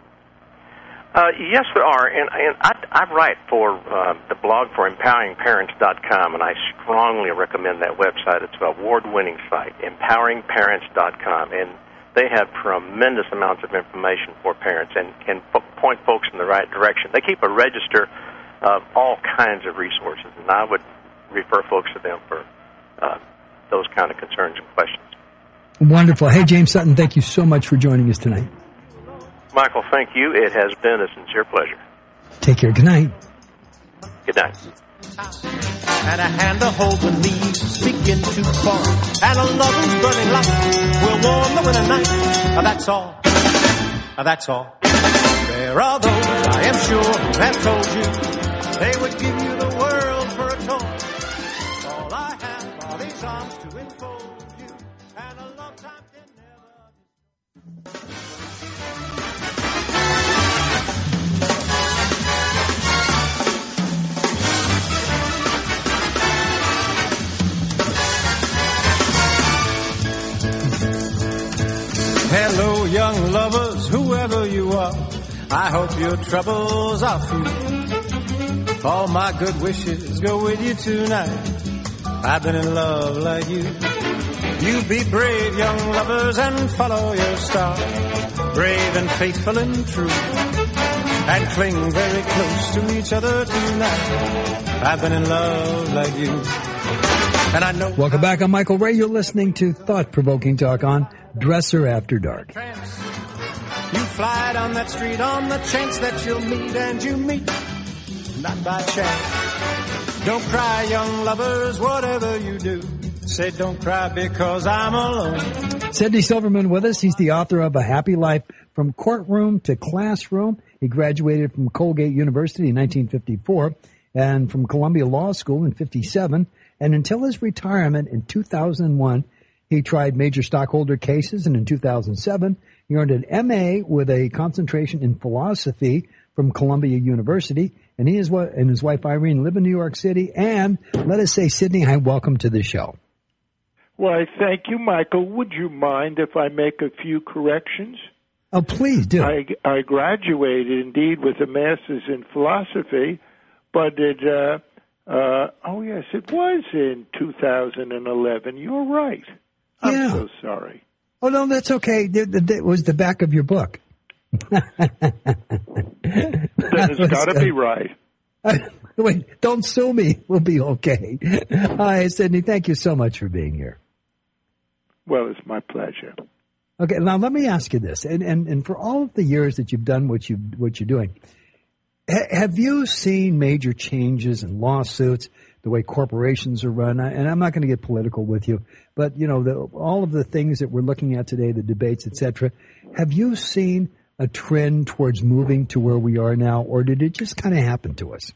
Uh, yes, there are, and, and I, I write for uh, the blog for empowering parents dot com, and I strongly recommend that website. It's an award-winning site, empowering parents dot com, and they have tremendous amounts of information for parents and can po- point folks in the right direction. They keep a register of all kinds of resources, and I would refer folks to them for uh, those kind of concerns and questions. Wonderful. Hey, James Sutton, thank you so much for joining us tonight. Michael, thank you. It has been a sincere pleasure. Take care. Good night. Good night. And a hand to hold when leaves begin to fall, and a lover's burning light will warm the winter night. That's all. That's all. There are those, I am sure, who have told you they would give you the world for a toy. All I have are these arms to enfold you, and a love time can never. Hello, young lovers, whoever you are, I hope your troubles are few. All my good wishes go with you tonight. I've been in love like you. You be brave, young lovers, and follow your star. Brave and faithful and true, and cling very close to each other tonight. I've been in love like you. And I know. Welcome back. I'm Michael Ray. You're listening to Thought-Provoking Talk on Dresser After Dark. You fly down that street on the chance that you'll meet, and you meet, not by chance. Don't cry, young lovers, whatever you do. Say don't cry because I'm alone. Sidney Silverman with us. He's the author of A Happy Life from Courtroom to Classroom. He graduated from Colgate University in nineteen fifty-four and from Columbia Law School in fifty-seven. And until his retirement in two thousand one, he tried major stockholder cases, and in two thousand seven, he earned an M A with a concentration in philosophy from Columbia University. And he is what, and his wife Irene live in New York City. And let us say, Sidney, hi, welcome to the show. Why, thank you, Michael. Would you mind if I make a few corrections? Oh, please do. I, I graduated, indeed, with a master's in philosophy, but it, uh, uh, oh, yes, it was in two thousand eleven. You're right. I'm yeah. so sorry. Oh, no, that's okay. It was the back of your book. Then it's got to be right. Wait, don't sue me. We'll be okay. Hi, Sidney. Thank you so much for being here. Well, it's my pleasure. Okay, now let me ask you this, and, and, and for all of the years that you've done what, you, what you're doing, ha- have you seen major changes in lawsuits, the way corporations are run? And I'm not going to get political with you, but, you know, the, all of the things that we're looking at today, the debates, et cetera, have you seen a trend towards moving to where we are now, or did it just kind of happen to us?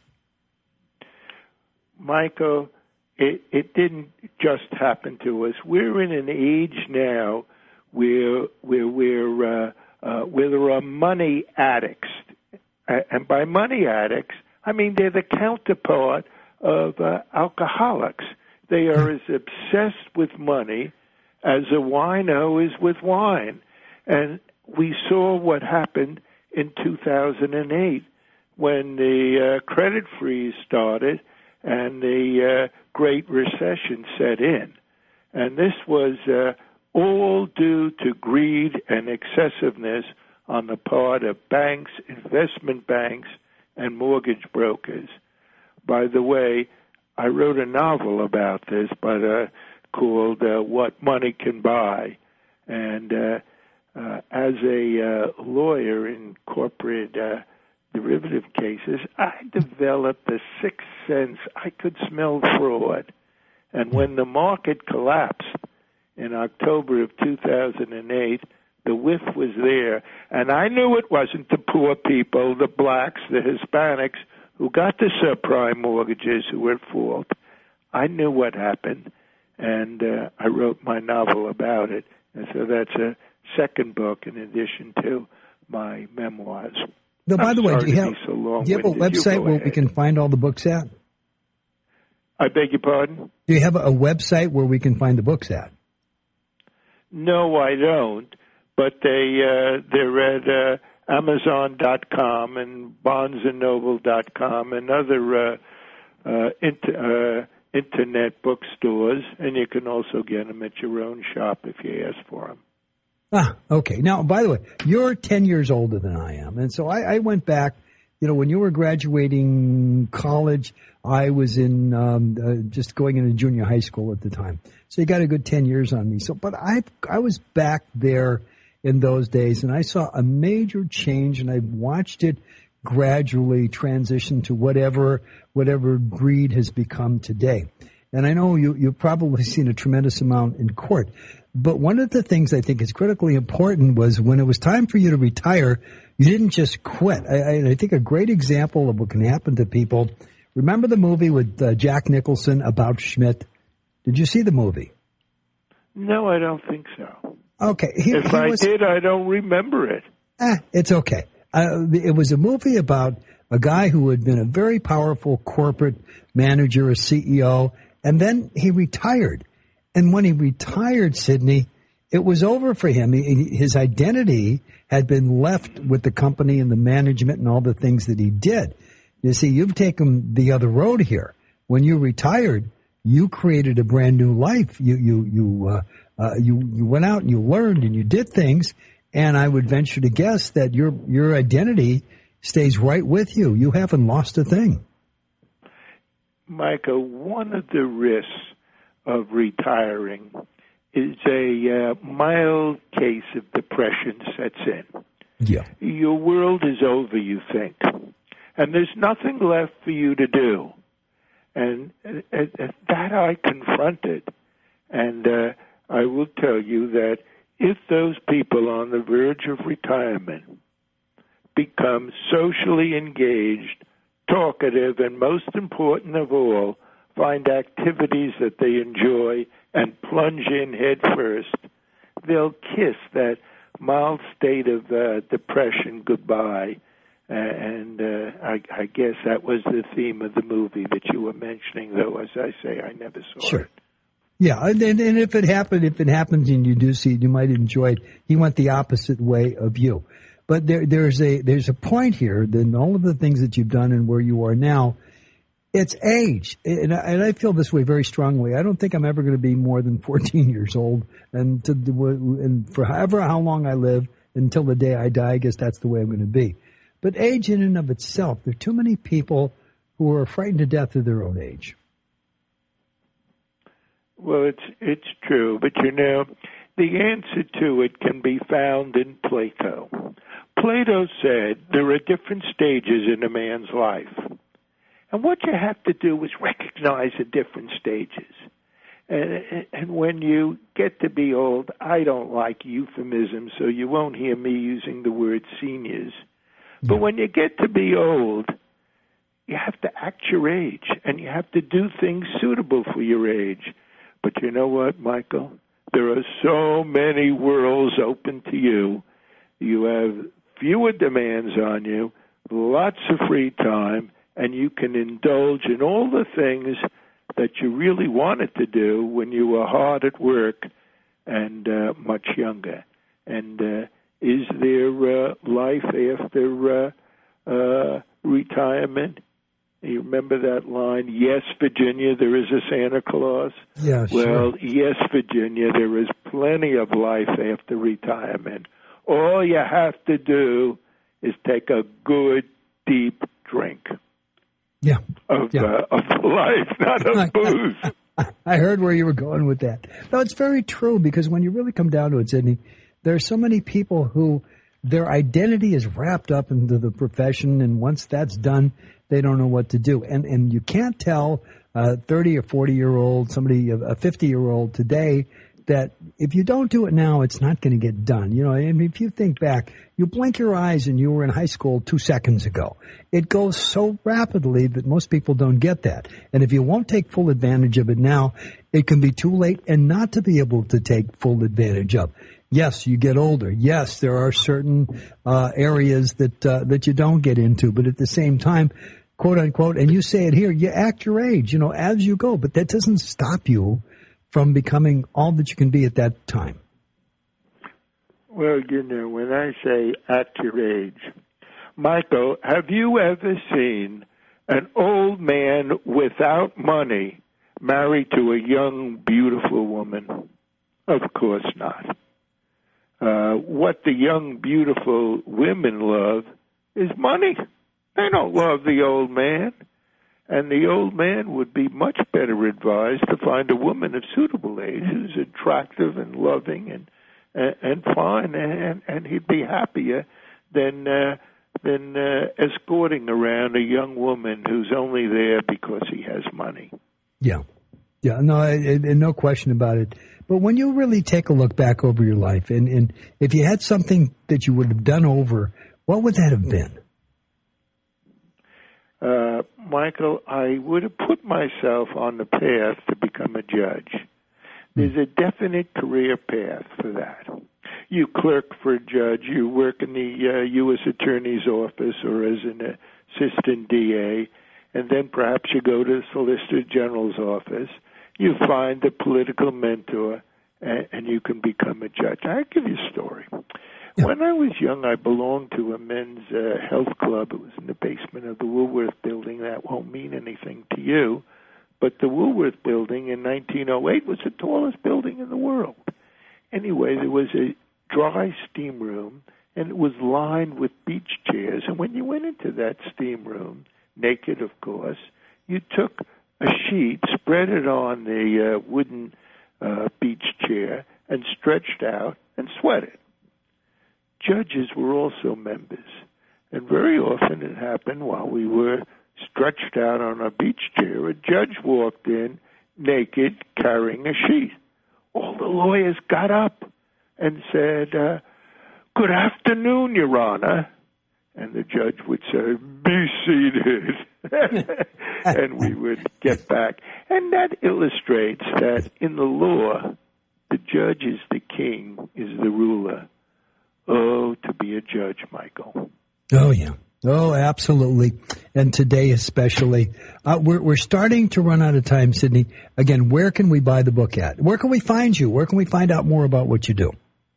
Michael, it, it didn't just happen to us. We're in an age now where where we're uh, uh, where there are money addicts, and by money addicts, I mean they're the counterpart of uh, alcoholics. They are as obsessed with money as a wino is with wine, and we saw what happened in two thousand eight when the uh, credit freeze started and the uh, Great Recession set in. And this was uh, all due to greed and excessiveness on the part of banks, investment banks, and mortgage brokers. By the way, I wrote a novel about this but, uh, called uh, What Money Can Buy. And uh, uh, as a uh, lawyer in corporate uh, derivative cases, I developed a sixth sense. I could smell fraud. And when the market collapsed in October of two thousand eight, the whiff was there. And I knew it wasn't the poor people, the blacks, the Hispanics, who got the subprime mortgages who were at fault. I knew what happened, and uh, I wrote my novel about it. And so that's a second book in addition to my memoirs. No, by I'm the way, do you have, so do you have a website where we can find all the books at? I beg your pardon? Do you have a website where we can find the books at? No, I don't. But they uh, they're at uh, Amazon dot com and Barnes and Noble dot com and other uh, uh, inter, uh, internet bookstores, and you can also get them at your own shop if you ask for them. Ah, okay. Now, by the way, you're ten years older than I am. And so I, I went back, you know, when you were graduating college, I was in um, uh, just going into junior high school at the time. So you got a good ten years on me. So, but I, I was back there in those days, and I saw a major change, and I watched it gradually transition to whatever, whatever greed has become today. And I know you, you've probably seen a tremendous amount in court. But one of the things I think is critically important was when it was time for you to retire, you didn't just quit. I, I think a great example of what can happen to people, remember the movie with uh, Jack Nicholson about Schmidt? Did you see the movie? No, I don't think so. Okay. He, if he I was, did, I don't remember it. Eh, it's okay. Uh, it was a movie about a guy who had been a very powerful corporate manager, a C E O, and then he retired. And when he retired, Sidney, it was over for him. He, his identity had been left with the company and the management and all the things that he did. You see, you've taken the other road here. When you retired, you created a brand new life. You you you uh, uh, you you went out and you learned and you did things. And I would venture to guess that your your identity stays right with you. You haven't lost a thing. Micah, one of the risks of retiring is a uh, mild case of depression sets in. Yeah. Your world is over, you think, and there's nothing left for you to do. And uh, uh, that I confronted, and uh, I will tell you that if those people on the verge of retirement become socially engaged, talkative, and most important of all, find activities that they enjoy and plunge in head first, they'll kiss that mild state of uh, depression goodbye. Uh, and uh, I, I guess that was the theme of the movie that you were mentioning, though, as I say, I never saw sure. it. Yeah, and, and if it happened, if it happens and you do see it, you might enjoy it. He went the opposite way of you. But there, there's a there's a point here that all of the things that you've done and where you are now, it's age. And I, and I feel this way very strongly. I don't think I'm ever going to be more than fourteen years old. And, to, and for however how long I live, until the day I die, I guess that's the way I'm going to be. But age in and of itself, there are too many people who are frightened to death of their own age. Well, it's it's true, but you know, the answer to it can be found in Plato. Plato said there are different stages in a man's life. And what you have to do is recognize the different stages. And, and when you get to be old, I don't like euphemisms, so you won't hear me using the word seniors. But when you get to be old, you have to act your age, and you have to do things suitable for your age. But you know what, Michael? There are so many worlds open to you. You have fewer demands on you, lots of free time, and you can indulge in all the things that you really wanted to do when you were hard at work and uh, much younger. And uh, is there uh, life after uh, uh, retirement? You remember that line, yes, Virginia, there is a Santa Claus? Yeah, sure. Well, yes, Virginia, there is plenty of life after retirement. All you have to do is take a good, deep drink. Yeah. Of, yeah. Uh, of life, not of booze. I heard where you were going with that. No, it's very true, because when you really come down to it, Sidney, there are so many people who their identity is wrapped up into the profession, and once that's done, they don't know what to do. And and you can't tell a thirty or forty-year-old, somebody, a fifty-year-old today, that if you don't do it now, it's not going to get done. You know, I mean, if you think back, you blink your eyes and you were in high school two seconds ago. It goes so rapidly that most people don't get that. And if you won't take full advantage of it now, it can be too late and not to be able to take full advantage of. Yes, you get older. Yes, there are certain uh, areas that uh, that you don't get into, but at the same time, quote unquote, and you say it here, you act your age, you know, as you go, but that doesn't stop you from becoming all that you can be at that time. Well, you know, when I say act your age, Michael, have you ever seen an old man without money married to a young, beautiful woman? Of course not. Uh, what the young, beautiful women love is money. They don't love the old man. And the old man would be much better advised to find a woman of suitable age who's attractive and loving and and, and fine, and, and he'd be happier than uh, than uh, escorting around a young woman who's only there because he has money. Yeah, yeah, no, and no question about it. But when you really take a look back over your life, and, and if you had something that you would have done over, what would that have been? Uh, Michael, I would have put myself on the path to become a judge. There's a definite career path for that. You clerk for a judge, you work in the uh, U S Attorney's office or as an assistant D A, and then perhaps you go to the Solicitor General's office. You find a political mentor, and, and you can become a judge. I'll give you a story. Yeah. When I was young, I belonged to a men's uh, health club. It was in the basement of the Woolworth Building. That won't mean anything to you. But the Woolworth Building in nineteen oh eight was the tallest building in the world. Anyway, there was a dry steam room, and it was lined with beach chairs. And when you went into that steam room, naked, of course, you took a sheet, spread it on the uh, wooden uh, beach chair, and stretched out and sweated. Judges were also members, and very often it happened while we were stretched out on a beach chair, a judge walked in naked, carrying a sheet. All the lawyers got up and said, uh, "Good afternoon, Your Honor." And the judge would say, "Be seated." And we would get back. And that illustrates that in the law, the judge is the king, is the ruler. Oh, to be a judge, Michael. Oh, yeah. Oh, absolutely. And today especially. Uh, we're, we're starting to run out of time, Sidney. Again, where can we buy the book at? Where can we find you? Where can we find out more about what you do?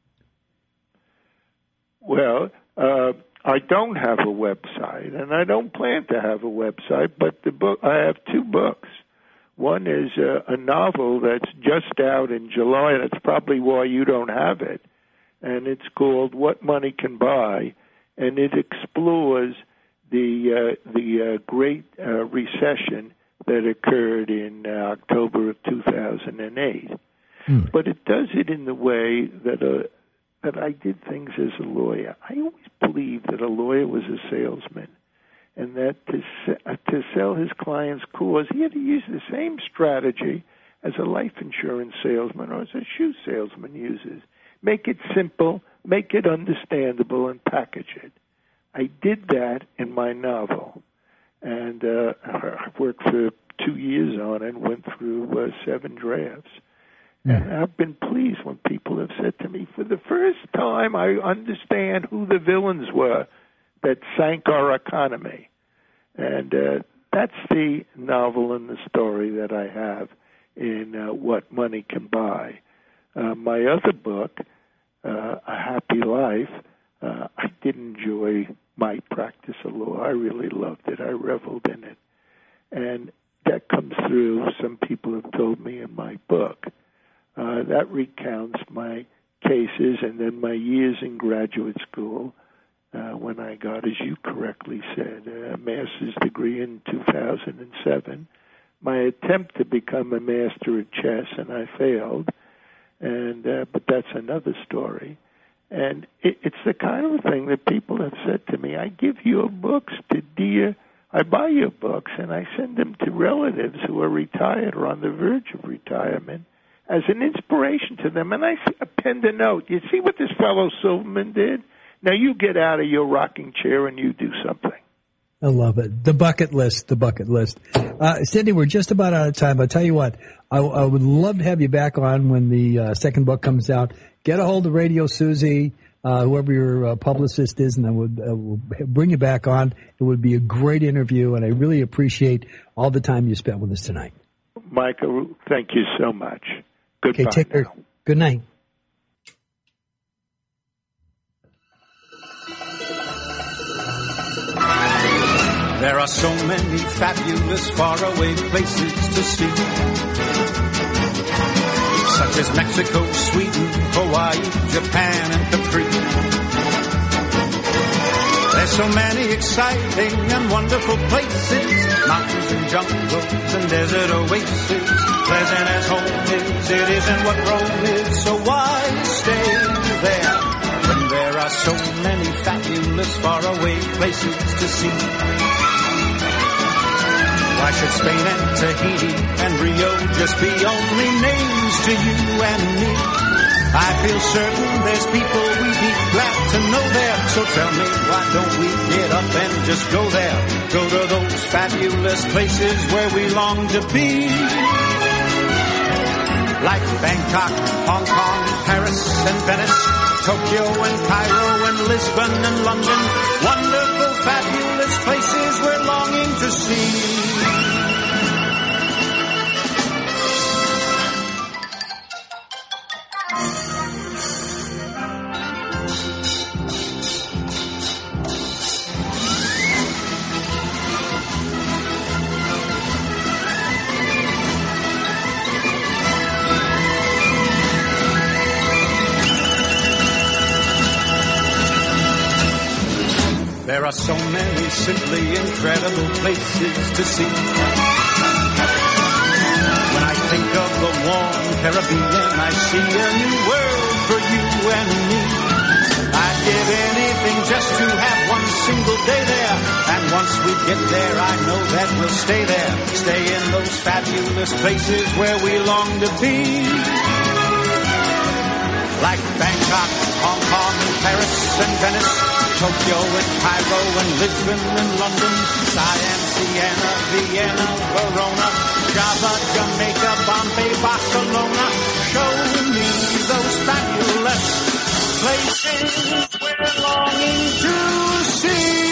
Well, uh, I don't have a website, and I don't plan to have a website, but the book, I have two books. One is uh, a novel that's just out in July. That's probably why you don't have it. And it's called What Money Can Buy, and it explores the uh, the uh, Great uh, Recession that occurred in uh, October of two thousand eight. Mm. But it does it in the way that a, that I did things as a lawyer. I always believed that a lawyer was a salesman, and that to to sell his client's cause, he had to use the same strategy as a life insurance salesman or as a shoe salesman uses. Make it simple, make it understandable, and package it. I did that in my novel, and uh, I worked for two years on it and went through uh, seven drafts. And I've been pleased when people have said to me, for the first time I understand who the villains were that sank our economy. And uh, that's the novel and the story that I have in uh, What Money Can Buy. Uh, my other book, uh, A Happy Life, uh, I did enjoy my practice of law. I really loved it. I reveled in it. And that comes through, some people have told me in my book. Uh, that recounts my cases and then my years in graduate school uh, when I got, as you correctly said, a master's degree in two thousand seven. My attempt to become a master at chess, and I failed, and uh, but that's another story. And it, it's the kind of thing that people have said to me, I give your books to dear, I buy your books and I send them to relatives who are retired or on the verge of retirement, as an inspiration to them. And I penned a note. You see what this fellow Silverman did? Now you get out of your rocking chair and you do something. I love it. The bucket list, the bucket list. Uh, Cindy, we're just about out of time. I'll tell you what, I, I would love to have you back on when the uh, second book comes out. Get a hold of Radio Susie, uh, whoever your uh, publicist is, and I would uh, we'll bring you back on. It would be a great interview, and I really appreciate all the time you spent with us tonight. Michael, thank you so much. Goodbye. Okay, take care. Good night. There are so many fabulous faraway places to see, such as Mexico, Sweden, Hawaii, Japan, and Capri. There's so many exciting and wonderful places, mountains and jungles and desert oases. Pleasant as home is, it isn't what Rome is, so why stay there when there are so many fabulous faraway places to see? Why should Spain and Tahiti and Rio just be only names to you and me? I feel certain there's people we'd be glad to know there. So tell me, why don't we get up and just go there? Go to those fabulous places where we long to be. Like Bangkok, Hong Kong, Paris and Venice, Tokyo and Cairo and Lisbon and London. Wonderful, fabulous places we're longing to see. There are so many simply incredible places to see. When I think of the warm Caribbean, I see a new world for you and me. I'd give anything just to have one single day there. And once we get there, I know that we'll stay there. Stay in those fabulous places where we long to be. Like Bangkok, Hong Kong, Paris and Venice, Tokyo and Cairo and Lisbon and London, Siam, Siena, Vienna, Verona, Java, Jamaica, Bombay, Barcelona. Show me those fabulous places we're longing to see.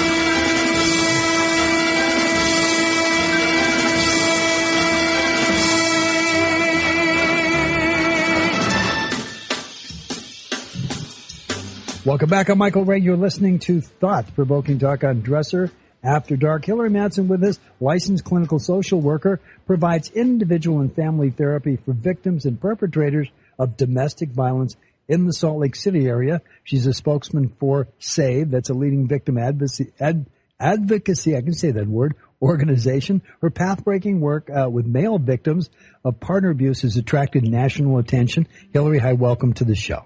Welcome back. I'm Michael Ray. You're listening to Thought-Provoking Talk on Dresser After Dark. Hillary Madsen with us, licensed clinical social worker, provides individual and family therapy for victims and perpetrators of domestic violence in the Salt Lake City area. She's a spokesman for SAVE, that's a leading victim advocacy, ad, advocacy, I can say that word, organization. Her path-breaking work uh, with male victims of partner abuse has attracted national attention. Hillary, hi, welcome to the show.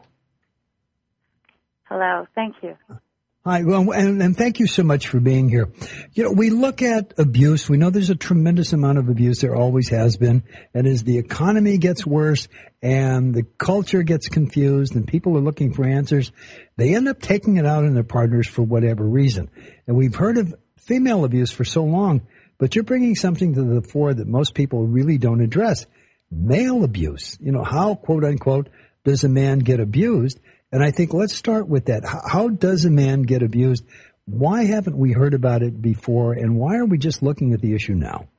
Hello, thank you. Hi, well, and, and thank you so much for being here. You know, we look at abuse. We know there's a tremendous amount of abuse. There always has been. And as the economy gets worse and the culture gets confused and people are looking for answers, they end up taking it out on their partners for whatever reason. And we've heard of female abuse for so long, but you're bringing something to the fore that most people really don't address. Male abuse. You know, how, quote unquote, does a man get abused? And I think let's start with that. How, how does a man get abused? Why haven't we heard about it before? And why are we just looking at the issue now?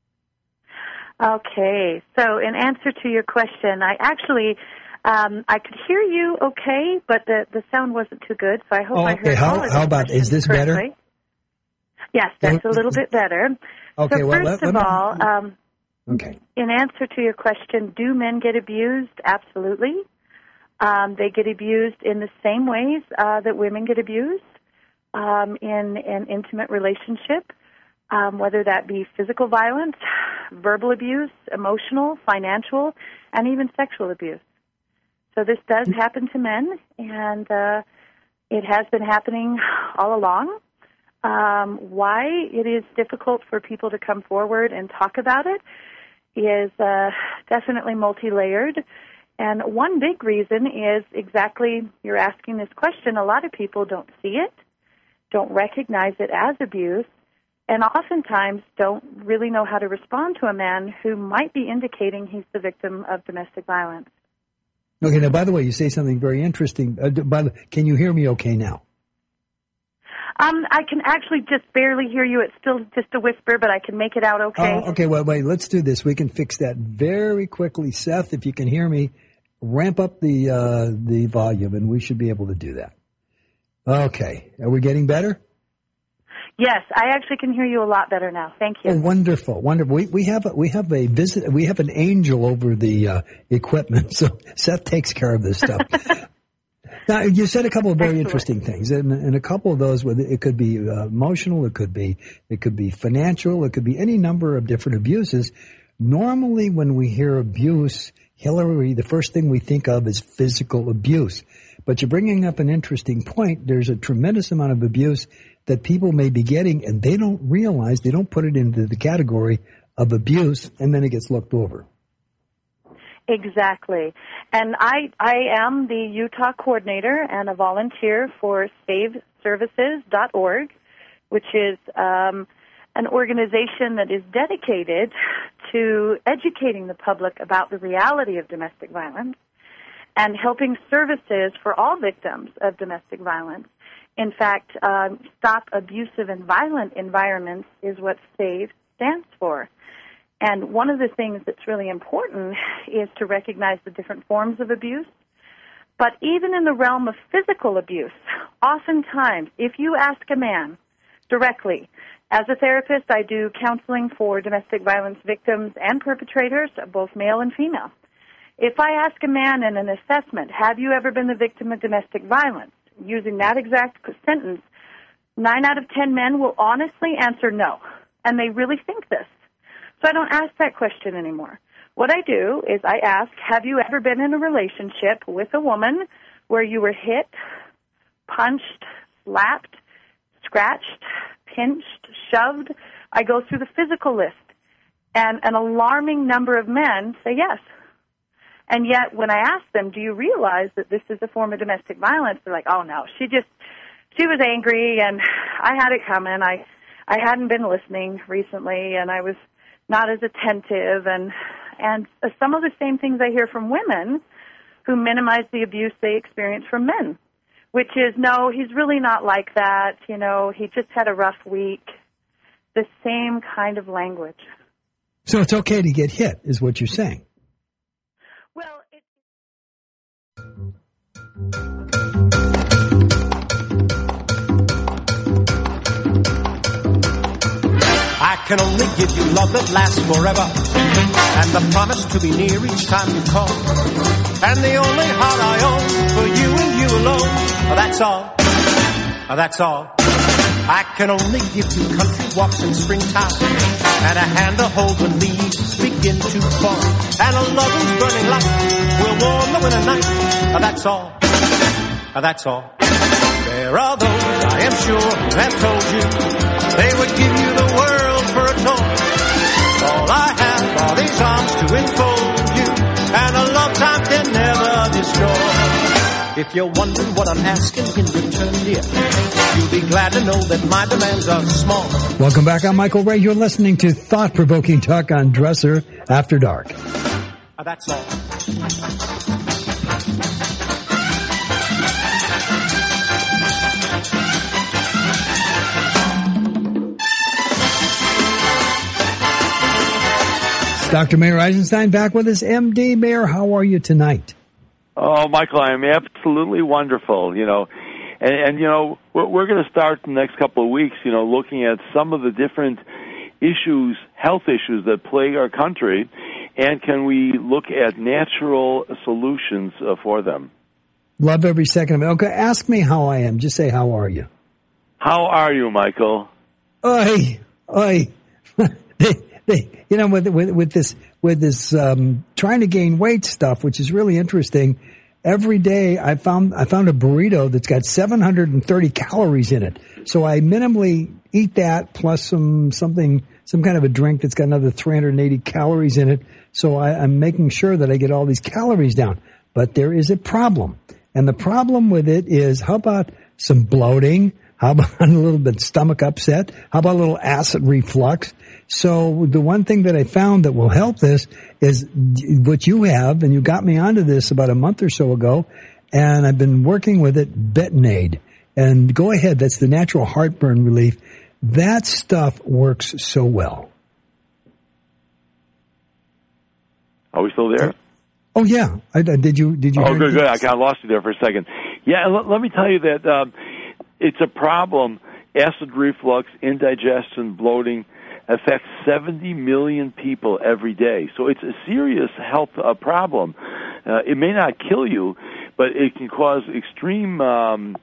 Okay. So in answer to your question, I actually, um, I could hear you okay, but the, the sound wasn't too good. So I hope oh, I heard okay. How, all of how about, is this correctly. better? Yes, that's a little bit better. Okay, so well, first let, of let me, all, um, okay. in answer to your question, do men get abused? Absolutely. Um, they get abused in the same ways uh, that women get abused um, in an intimate relationship, um, whether that be physical violence, verbal abuse, emotional, financial, and even sexual abuse. So this does happen to men, and uh, it has been happening all along. Um, why it is difficult for people to come forward and talk about it is uh, definitely multi-layered. And one big reason is exactly, you're asking this question, a lot of people don't see it, don't recognize it as abuse, and oftentimes don't really know how to respond to a man who might be indicating he's the victim of domestic violence. Okay, now, by the way, you say something very interesting. Uh, by the, can you hear me okay now? Um, I can actually just barely hear you. It's still just a whisper, but I can make it out okay. Oh, okay, well, wait, let's do this. We can fix that very quickly. Seth, if you can hear me, ramp up the uh, the volume, and we should be able to do that. Okay. Are we getting better? Yes, I actually can hear you a lot better now. Thank you. Oh, wonderful, wonderful. We, we have a, we have a visit. We have an angel over the uh, equipment, so Seth takes care of this stuff. Now, you said a couple of very Excellent. interesting things, and, and a couple of those, it could be uh, emotional, it could be it could be financial, it could be any number of different abuses. Normally, when we hear abuse, Hillary, the first thing we think of is physical abuse. But you're bringing up an interesting point. There's a tremendous amount of abuse that people may be getting, and they don't realize, they don't put it into the category of abuse, and then it gets looked over. Exactly. And I I am the Utah coordinator and a volunteer for save services dot org, which is um, an organization that is dedicated to educating the public about the reality of domestic violence and helping services for all victims of domestic violence. In fact, um, Stop Abusive and Violent Environments is what SAVE stands for. And one of the things that's really important is to recognize the different forms of abuse. But even in the realm of physical abuse, oftentimes, if you ask a man directly, as a therapist, I do counseling for domestic violence victims and perpetrators, both male and female. If I ask a man in an assessment, have you ever been the victim of domestic violence, using that exact sentence, nine out of ten men will honestly answer no. And they really think this. So I don't ask that question anymore. What I do is I ask, have you ever been in a relationship with a woman where you were hit, punched, slapped, scratched, pinched, shoved? I go through the physical list. And an alarming number of men say yes. And yet when I ask them, do you realize that this is a form of domestic violence? They're like, oh, no, she just, she was angry and I had it coming. I, I hadn't been listening recently and I was not as attentive, and and some of the same things I hear from women who minimize the abuse they experience from men, which is, no, he's really not like that, you know, he just had a rough week, the same kind of language. So it's okay to get hit, is what you're saying. Well, it... I can only give you love that lasts forever, and the promise to be near each time you call, and the only heart I own for you and you alone. Oh, that's all. Oh, that's all. I can only give you country walks in springtime, and a hand to hold when leaves begin to fall, and a love whose burning light will warm the winter night. That's all. That's all. There are those, I am sure, who have told you they would give you the world for a toy. All I have are these arms to enfold you, and a love time can never destroy. If you're wondering what I'm asking in return, dear, you'll be glad to know that my demands are small. Welcome back. I'm Michael Ray. You're listening to thought-provoking talk on Dresser After Dark. That's all. Doctor Mayor Eisenstein back with us. M D, Mayor, how are you tonight? Oh, Michael, I am absolutely wonderful, you know. And, and you know, we're, we're going to start the next couple of weeks, you know, looking at some of the different issues, health issues that plague our country, and can we look at natural solutions uh, for them. Love every second of it. Okay, ask me how I am. Just say, how are you? How are you, Michael? Oi, oi. they, they, you know, with, with, with this, with this, um, trying to gain weight stuff, which is really interesting. Every day I found, I found a burrito that's got seven hundred thirty calories in it. So I minimally eat that plus some, something, some kind of a drink that's got another three hundred eighty calories in it. So I, I'm making sure that I get all these calories down. But there is a problem. And the problem with it is, how about some bloating? How about a little bit stomach upset? How about a little acid reflux? So the one thing that I found that will help this is what you have, and you got me onto this about a month or so ago, and I've been working with it, Betanaid. And go ahead, that's the natural heartburn relief. That stuff works so well. Are we still there? Oh yeah, I, I, did you did you? Oh, good, good. I kind of lost you there for a second. Yeah, let, let me tell you that um, it's a problem. Acid reflux, indigestion, bloating affects seventy million people every day. So it's a serious health uh, problem. Uh, it may not kill you, but it can cause extreme um,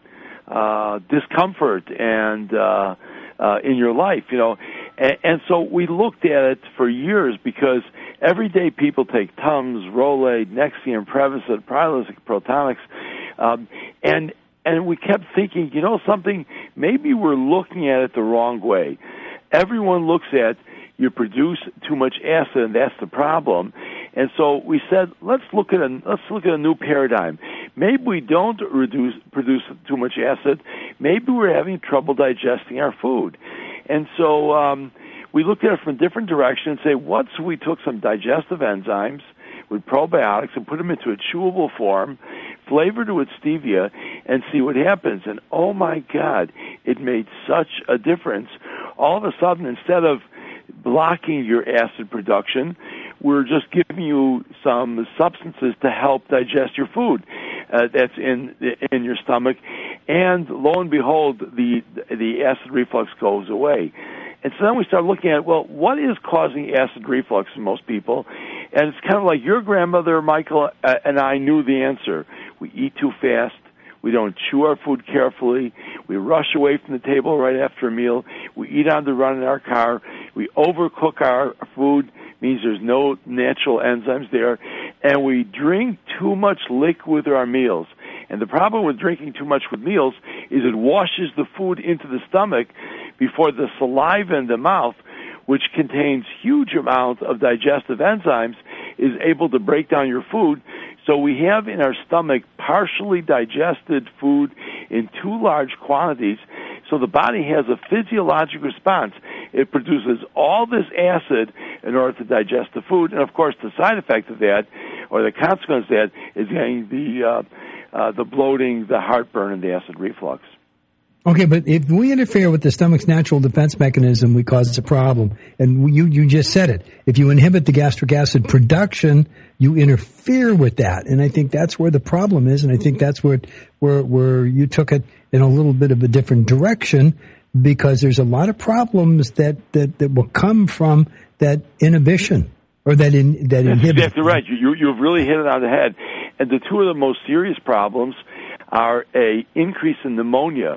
uh, discomfort and uh, uh, in your life, you know. And, and so we looked at it for years because every day people take Tums, Rolaids, Nexium, Prevacid, Prilosec, Protonix, um, and and we kept thinking, you know something, maybe we're looking at it the wrong way. Everyone looks at you produce too much acid, and that's the problem. And so we said, let's look at a let's look at a new paradigm. Maybe we don't reduce produce too much acid. Maybe we're having trouble digesting our food. And so um, we looked at it from a different direction and say, what if we took some digestive enzymes with probiotics and put them into a chewable form, flavored it with stevia, and see what happens. And oh my God, it made such a difference. All of a sudden, instead of blocking your acid production, we're just giving you some substances to help digest your food uh, that's in in your stomach, and lo and behold, the the acid reflux goes away. And so then we start looking at, well, what is causing acid reflux in most people? And it's kind of like your grandmother, Michael, uh, and I knew the answer. We eat too fast. We don't chew our food carefully. We rush away from the table right after a meal. We eat on the run in our car. We overcook our food, means there's no natural enzymes there. And we drink too much liquid with our meals. And the problem with drinking too much with meals is it washes the food into the stomach before the saliva in the mouth, which contains huge amounts of digestive enzymes, is able to break down your food. So we have in our stomach partially digested food in too large quantities. So the body has a physiologic response. It produces all this acid in order to digest the food. And, of course, the side effect of that, or the consequence of that, is getting the, uh, uh, the bloating, the heartburn, and the acid reflux. Okay, but if we interfere with the stomach's natural defense mechanism, we cause a problem. And you, you just said it. If you inhibit the gastric acid production, you interfere with that. And I think that's where the problem is. And I think that's where, where, where you took it in a little bit of a different direction, because there's a lot of problems that, that, that will come from that inhibition or that in, that inhibition. That's exactly right. You, you've really hit it on the head. And the two of the most serious problems are a increase in pneumonia.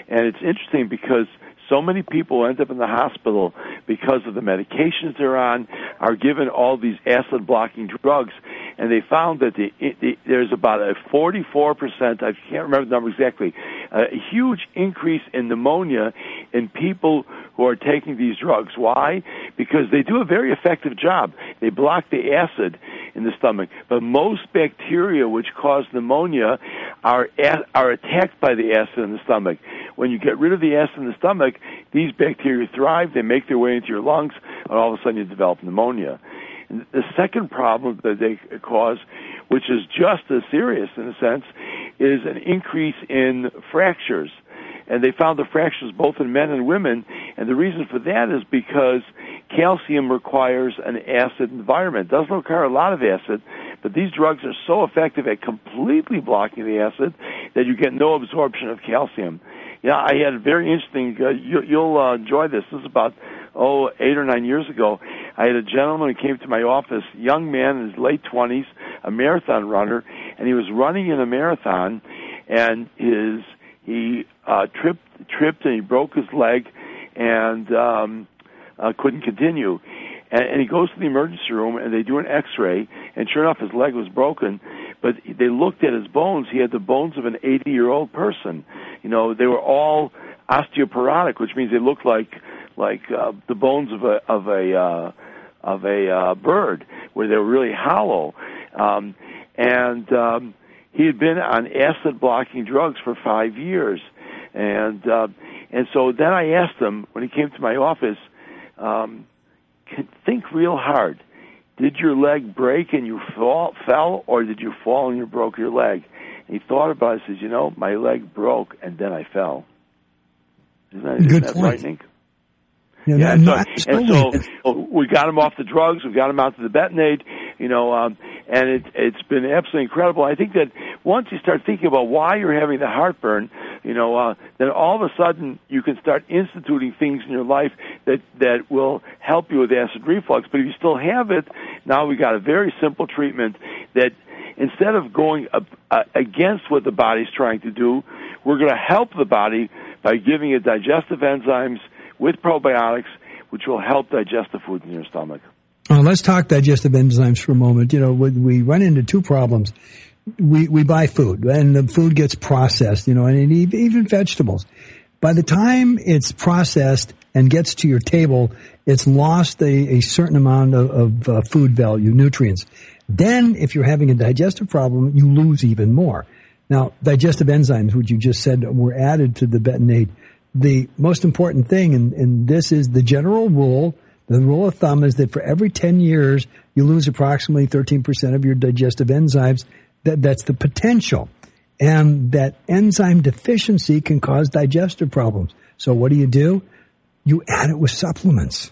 And it's interesting because so many people end up in the hospital because of the medications they're on, are given all these acid-blocking drugs, and they found that the, the, there's about a forty-four percent, I can't remember the number exactly, a huge increase in pneumonia in people who are taking these drugs. Why? Because they do a very effective job. They block the acid in the stomach, but most bacteria which cause pneumonia are are attacked by the acid in the stomach. When you get rid of the acid in the stomach, these bacteria thrive, they make their way into your lungs, and all of a sudden you develop pneumonia. And the second problem that they cause, which is just as serious in a sense, is an increase in fractures. And they found the fractures both in men and women, and the reason for that is because calcium requires an acid environment. It doesn't require a lot of acid, but these drugs are so effective at completely blocking the acid that you get no absorption of calcium. Yeah, I had a very interesting, uh, you, you'll uh, enjoy this. This is about, oh, eight or nine years ago. I had a gentleman who came to my office, young man in his late twenties, a marathon runner, and he was running in a marathon, and his he uh, tripped, tripped and he broke his leg and um, uh, couldn't continue. And, and he goes to the emergency room, and they do an X-ray, and sure enough, his leg was broken. But they looked at his bones. He had the bones of an eighty-year-old person. You know, they were all osteoporotic, which means they looked like like uh, the bones of a of a uh, of a uh, bird, where they were really hollow. Um, and um, he had been on acid-blocking drugs for five years, and uh, and so then I asked him when he came to my office, um, think real hard. Did your leg break and you fall, fell, or did you fall and you broke your leg? And he thought about it and says, you know, my leg broke and then I fell. Isn't that, Good isn't that point. frightening? Yeah, Yeah, that, so, and so we got him off the drugs, we got him out to the Betanaid, you know, um, and it, it's been absolutely incredible. I think that once you start thinking about why you're having the heartburn, you know, uh, then all of a sudden you can start instituting things in your life that, that will help you with acid reflux. But if you still have it, now we got a very simple treatment that instead of going uh, uh, against what the body's trying to do, we're going to help the body by giving it digestive enzymes with probiotics, which will help digest the food in your stomach. Uh, let's talk digestive enzymes for a moment. You know, we run into two problems. We we buy food, and the food gets processed, you know, and even vegetables. By the time it's processed and gets to your table, it's lost a, a certain amount of, of uh, food value, nutrients. Then, if you're having a digestive problem, you lose even more. Now, digestive enzymes, which you just said were added to the Betanaid, the most important thing, and, and this is the general rule, the rule of thumb is that for every ten years, you lose approximately thirteen percent of your digestive enzymes. That, that's the potential. And that enzyme deficiency can cause digestive problems. So what do you do? You add it with supplements.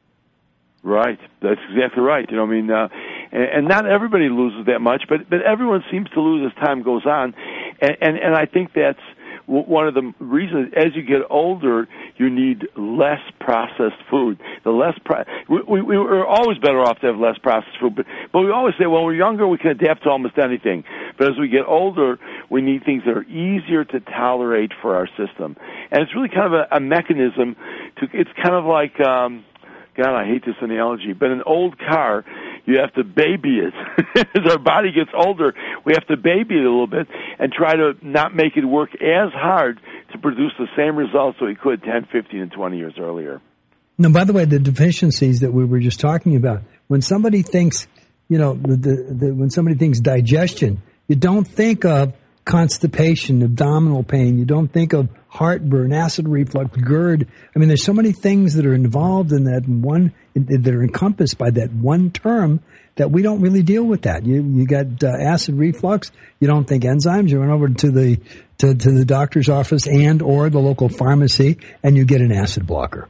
Right. That's exactly right. You know, I mean, uh, and, and not everybody loses that much, but, but everyone seems to lose as time goes on. And, and, and I think that's one of the reasons. As you get older, you need less processed food. The less pro- we, we, we're always better off to have less processed food, but, but we always say, when we're younger, we can adapt to almost anything. But as we get older, we need things that are easier to tolerate for our system. And it's really kind of a, a mechanism to, it's kind of like, um, God, I hate this analogy, but an old car, you have to baby it. As our body gets older, we have to baby it a little bit and try to not make it work as hard to produce the same results that we could ten, fifteen, and twenty years earlier. Now, by the way, the deficiencies that we were just talking about, when somebody thinks, you know, the, the, the, when somebody thinks digestion, you don't think of constipation, abdominal pain. You don't think of heartburn, acid reflux, GERD. I mean, there's so many things that are involved in that one, that are encompassed by that one term that we don't really deal with that. You you got uh, acid reflux. You don't think enzymes. You run over to the to, to the doctor's office and or the local pharmacy, and you get an acid blocker.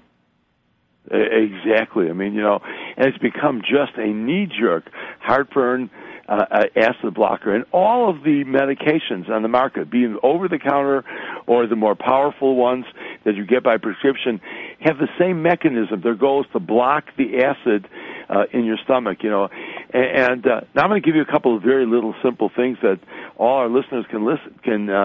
Exactly. I mean, you know, and it's become just a knee-jerk heartburn uh, uh, acid blocker. And all of the medications on the market, being over-the-counter or the more powerful ones that you get by prescription, have the same mechanism. Their goal is to block the acid uh, in your stomach, you know. And, and uh, now I'm going to give you a couple of very little simple things that all our listeners can listen, can uh,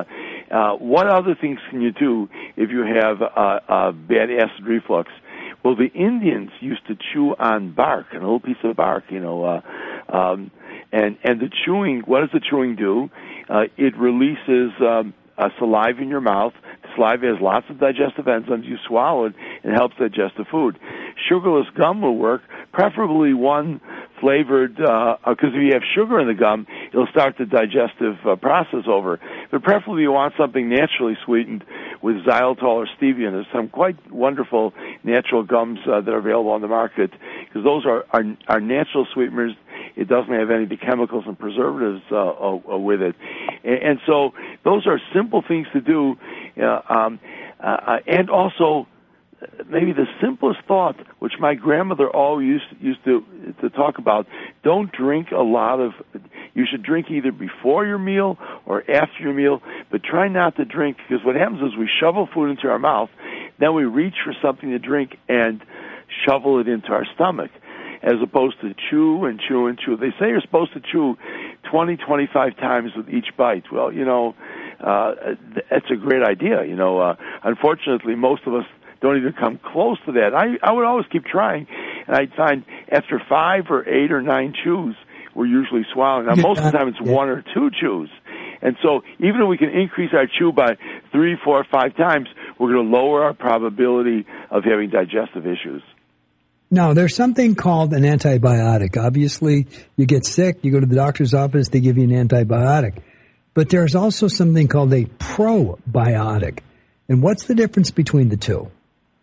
Uh, what other things can you do if you have uh, uh, bad acid reflux? Well, the Indians used to chew on bark, an old piece of bark, you know, uh, um, and and the chewing. What does the chewing do? Uh, it releases um, uh, saliva in your mouth. Saliva has lots of digestive enzymes. You swallow it, and it helps digest the food. Sugarless gum will work, preferably one flavored, because uh, if you have sugar in the gum, it'll start the digestive uh, process over. But preferably you want something naturally sweetened with xylitol or stevia. And there's some quite wonderful natural gums uh, that are available on the market, because those are, are, are natural sweeteners. It doesn't have any of the chemicals and preservatives uh, uh, with it. And, and so those are simple things to do. Uh, um, uh, and also, maybe the simplest thought, which my grandmother always used, used to to talk about, don't drink a lot of, you should drink either before your meal or after your meal, but try not to drink, because what happens is we shovel food into our mouth, then we reach for something to drink and shovel it into our stomach, as opposed to chew and chew and chew. They say you're supposed to chew twenty, twenty-five times with each bite. Well, you know, uh, that's a great idea. You know, uh, unfortunately, most of us don't even come close to that. I, I would always keep trying, and I'd find after five or eight or nine chews, we're usually swallowing. Now, most of the time it's one or two chews. And so even if we can increase our chew by three, four, five times, we're going to lower our probability of having digestive issues. Now, there's something called an antibiotic. Obviously, you get sick, you go to the doctor's office, they give you an antibiotic. But there's also something called a probiotic. And what's the difference between the two?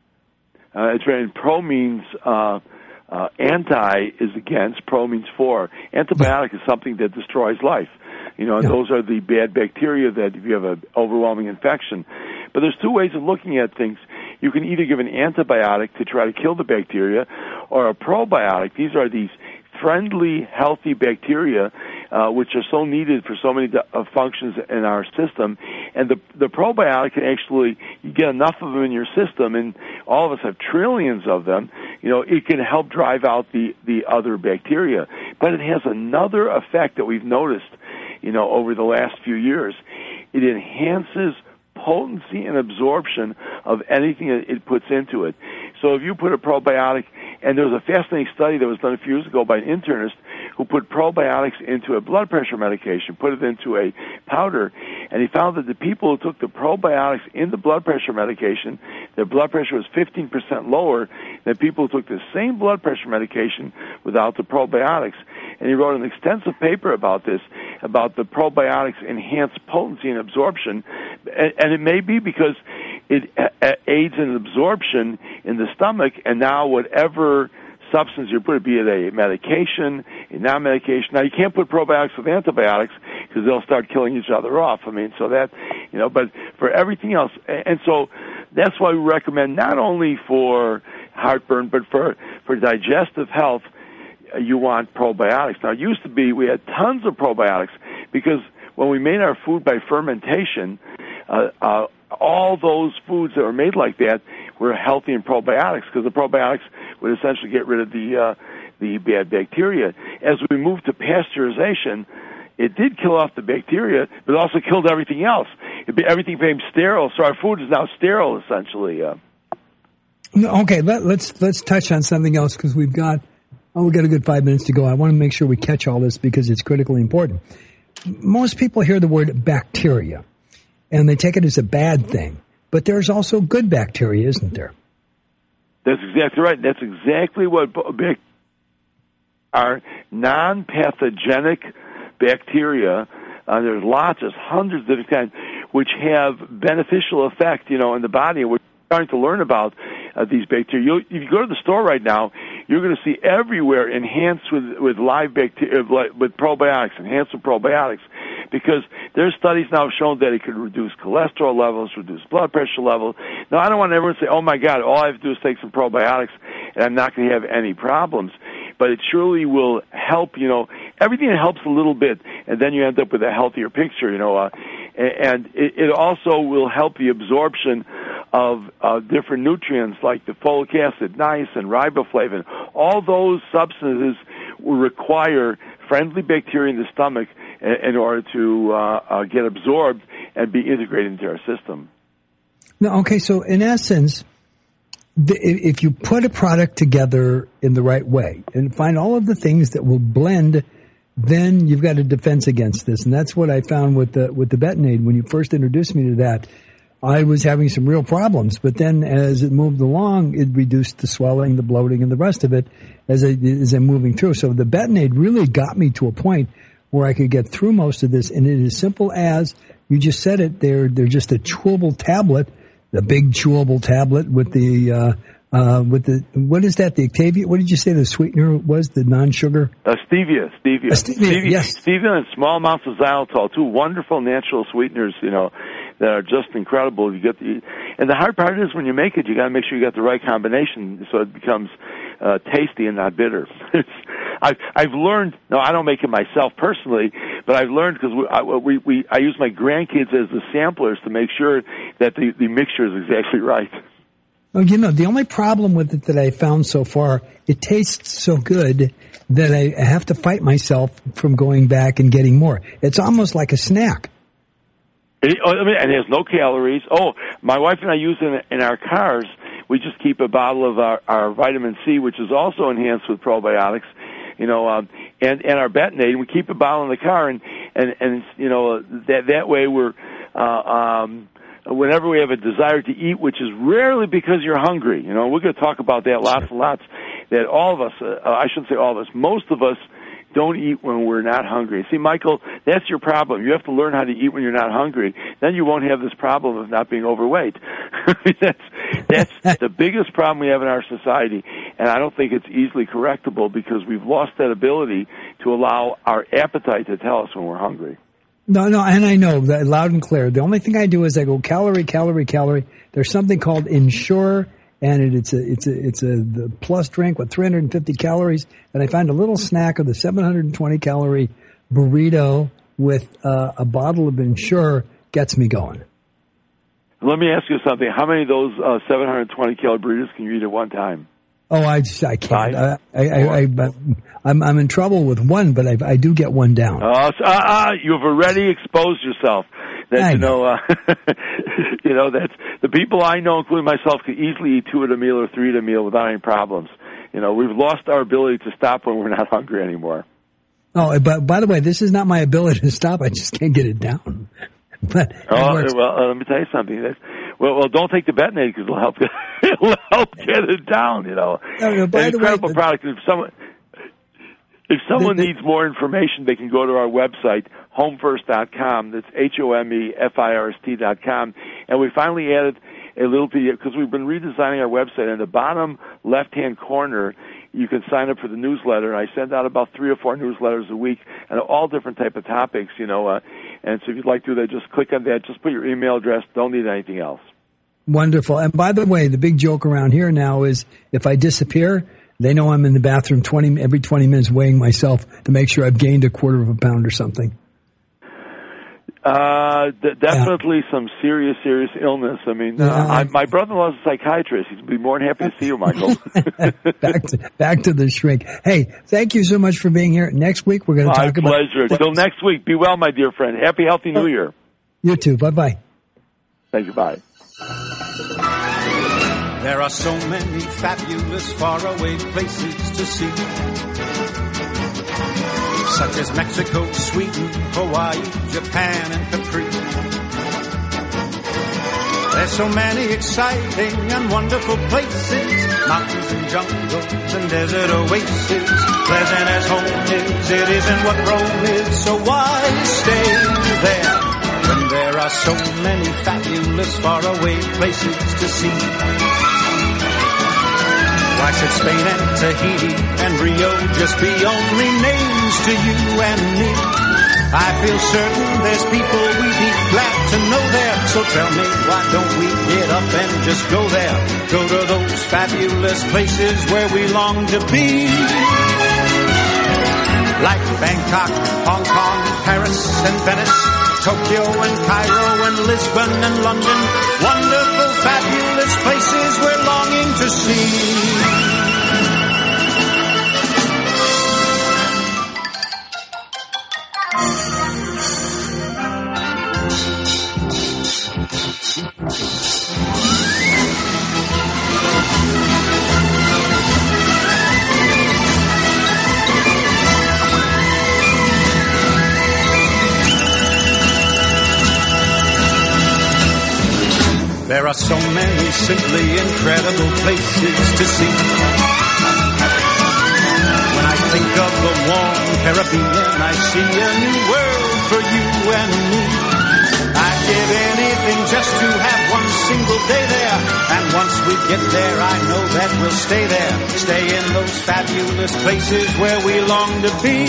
Uh, it's right. Pro means uh, uh, anti is against. Pro means for. Antibiotic is something that destroys life. You know, and yeah. those are the bad bacteria that if you have an overwhelming infection. But there's two ways of looking at things. You can either give an antibiotic to try to kill the bacteria, or a probiotic. These are these friendly, healthy bacteria, uh, which are so needed for so many uh, functions in our system. And the the probiotic can actually, you get enough of them in your system, and all of us have trillions of them, you know, it can help drive out the, the other bacteria. But it has another effect that we've noticed, you know, over the last few years. It enhances potency and absorption of anything that it puts into it. So if you put a probiotic, and there was a fascinating study that was done a few years ago by an internist who put probiotics into a blood pressure medication, put it into a powder, and he found that the people who took the probiotics in the blood pressure medication, their blood pressure was fifteen percent lower than people who took the same blood pressure medication without the probiotics. And he wrote an extensive paper about this, about the probiotics enhance potency and absorption. And it may be because it aids in absorption in the stomach, and now whatever substance you put, be it a medication, a non-medication. Now, you can't put probiotics with antibiotics because they'll start killing each other off. I mean, so that, you know, but for everything else. And so that's why we recommend not only for heartburn, but for, for digestive health, you want probiotics. Now, it used to be we had tons of probiotics because when we made our food by fermentation, uh, uh, all those foods that were made like that were healthy in probiotics, because the probiotics would essentially get rid of the uh, the bad bacteria. As we moved to pasteurization, it did kill off the bacteria, but it also killed everything else. It, everything became sterile, so our food is now sterile, essentially. Uh. Okay, let, let's let's touch on something else, because we've got oh we've got a good five minutes to go. I want to make sure we catch all this because it's critically important. Most people hear the word bacteria, and they take it as a bad thing. But there's also good bacteria, isn't there? That's exactly right. That's exactly what are non-pathogenic bacteria. Uh, there's lots, there's hundreds of different kinds, which have beneficial effect, you know, in the body. We're starting to learn about uh, these bacteria. You'll, if you go to the store right now, you're going to see everywhere enhanced with with live bacteria, with probiotics, enhanced with probiotics, because there's studies now have shown that it can reduce cholesterol levels, reduce blood pressure levels. Now, I don't want everyone to say, oh, my God, all I have to do is take some probiotics, and I'm not going to have any problems. But it surely will help, you know, everything helps a little bit, and then you end up with a healthier picture, you know. Uh, and it, it also will help the absorption of uh, different nutrients like the folic acid, niacin, riboflavin. All those substances will require friendly bacteria in the stomach in order to uh, uh, get absorbed and be integrated into our system. No, okay, so in essence, the, if you put a product together in the right way and find all of the things that will blend, then you've got a defense against this. And that's what I found with the with the Betanaid. When you first introduced me to that, I was having some real problems. But then as it moved along, it reduced the swelling, the bloating, and the rest of it as, I, as I'm moving through. So the Betanaid really got me to a point where I could get through most of this. And it is simple as, you just said it, they're, they're just a chewable tablet, the big chewable tablet with the, uh, uh, with the, what is that, the Activia? What did you say the sweetener was, the non-sugar? Uh, stevia, stevia. Uh, stevia, stevia, yes. Stevia and small amounts of xylitol, two wonderful natural sweeteners, you know, that are just incredible. You get the, and the hard part is when you make it, you got to make sure you got the right combination so it becomes uh, tasty and not bitter. It's, I've, I've learned. No, I don't make it myself personally, but I've learned because we, I, we, we, I use my grandkids as the samplers to make sure that the, the mixture is exactly right. Well, you know, the only problem with it that I found so far, it tastes so good that I have to fight myself from going back and getting more. It's almost like a snack. It, I mean, and it has no calories. Oh, my wife and I use it in, in our cars. We just keep a bottle of our, our vitamin C, which is also enhanced with probiotics, you know, um, and, and our Betanaid. We keep a bottle in the car, and, and, and you know, that, that way we're, uh, um, whenever we have a desire to eat, which is rarely because you're hungry, you know, we're going to talk about that lots and lots, that all of us, uh, I shouldn't say all of us, most of us don't eat when we're not hungry. See, Michael, that's your problem. You have to learn how to eat when you're not hungry. Then you won't have this problem of not being overweight. that's that's the biggest problem we have in our society, and I don't think it's easily correctable because we've lost that ability to allow our appetite to tell us when we're hungry. No, no, and I know that loud and clear. The only thing I do is I go calorie, calorie, calorie. There's something called Ensure, and it, it's a it's a it's a the plus drink with three hundred fifty calories. And I find a little snack of the seven hundred twenty calorie burrito with uh, a bottle of Ensure gets me going. Let me ask you something. How many of those uh, seven hundred twenty calorie burritos can you eat at one time? Oh, I just, I can't. I, I, I, I, I'm, I'm in trouble with one, but I, I do get one down. Uh, uh, uh, you've already exposed yourself. That, I you know, know uh, you know, that's the people I know, including myself, could easily eat two at a meal or three at a meal without any problems. You know, we've lost our ability to stop when we're not hungry anymore. Oh, but by the way, this is not my ability to stop. I just can't get it down. But oh, well, uh, let me tell you something. That's, well, well, don't take the Betanaid because it'll help. It'll help get it down. You know, no, no, by an the incredible way, product. If someone, if someone the, the, needs more information, they can go to our website, home first dot com. That's H O M E F I R S T dot com. And we finally added a little bit because we've been redesigning our website. In the bottom left-hand corner, you can sign up for the newsletter. I send out about three or four newsletters a week, and all different type of topics. You know, uh, and so if you'd like to do that, just click on that. Just put your email address. Don't need anything else. Wonderful. And by the way, the big joke around here now is if I disappear, they know I'm in the bathroom twenty every twenty minutes weighing myself to make sure I've gained a quarter of a pound or something. Uh, d- definitely yeah. some serious, serious illness. I mean, uh, uh, I, my brother-in-law is a psychiatrist. He'd be more than happy to see you, Michael. back to back to the shrink. Hey, thank you so much for being here. Next week we're going to talk about. My pleasure. Until next week. Be well, my dear friend. Happy, healthy New Year. You too. Bye bye. Thank you. Bye. There are so many fabulous faraway places to see, such as Mexico, Sweden, Hawaii, Japan, and Capri. There's so many exciting and wonderful places, mountains and jungles and desert oases. Pleasant as home is, it isn't what Rome is, so why stay there when there are so many fabulous faraway places to see? Why should Spain and Tahiti and Rio just be only names to you and me? I feel certain there's people we'd be glad to know there. So tell me, why don't we get up and just go there? Go to those fabulous places where we long to be. Like Bangkok, Hong Kong, Paris and Venice, Tokyo and Cairo and Lisbon and London. Wonderful, fabulous places we're longing to see. There are so many simply incredible places to see. When I think of the warm Caribbean, I see a new world for you and me. I'd give anything just to have one single day there. And once we get there, I know that we'll stay there. Stay in those fabulous places where we long to be.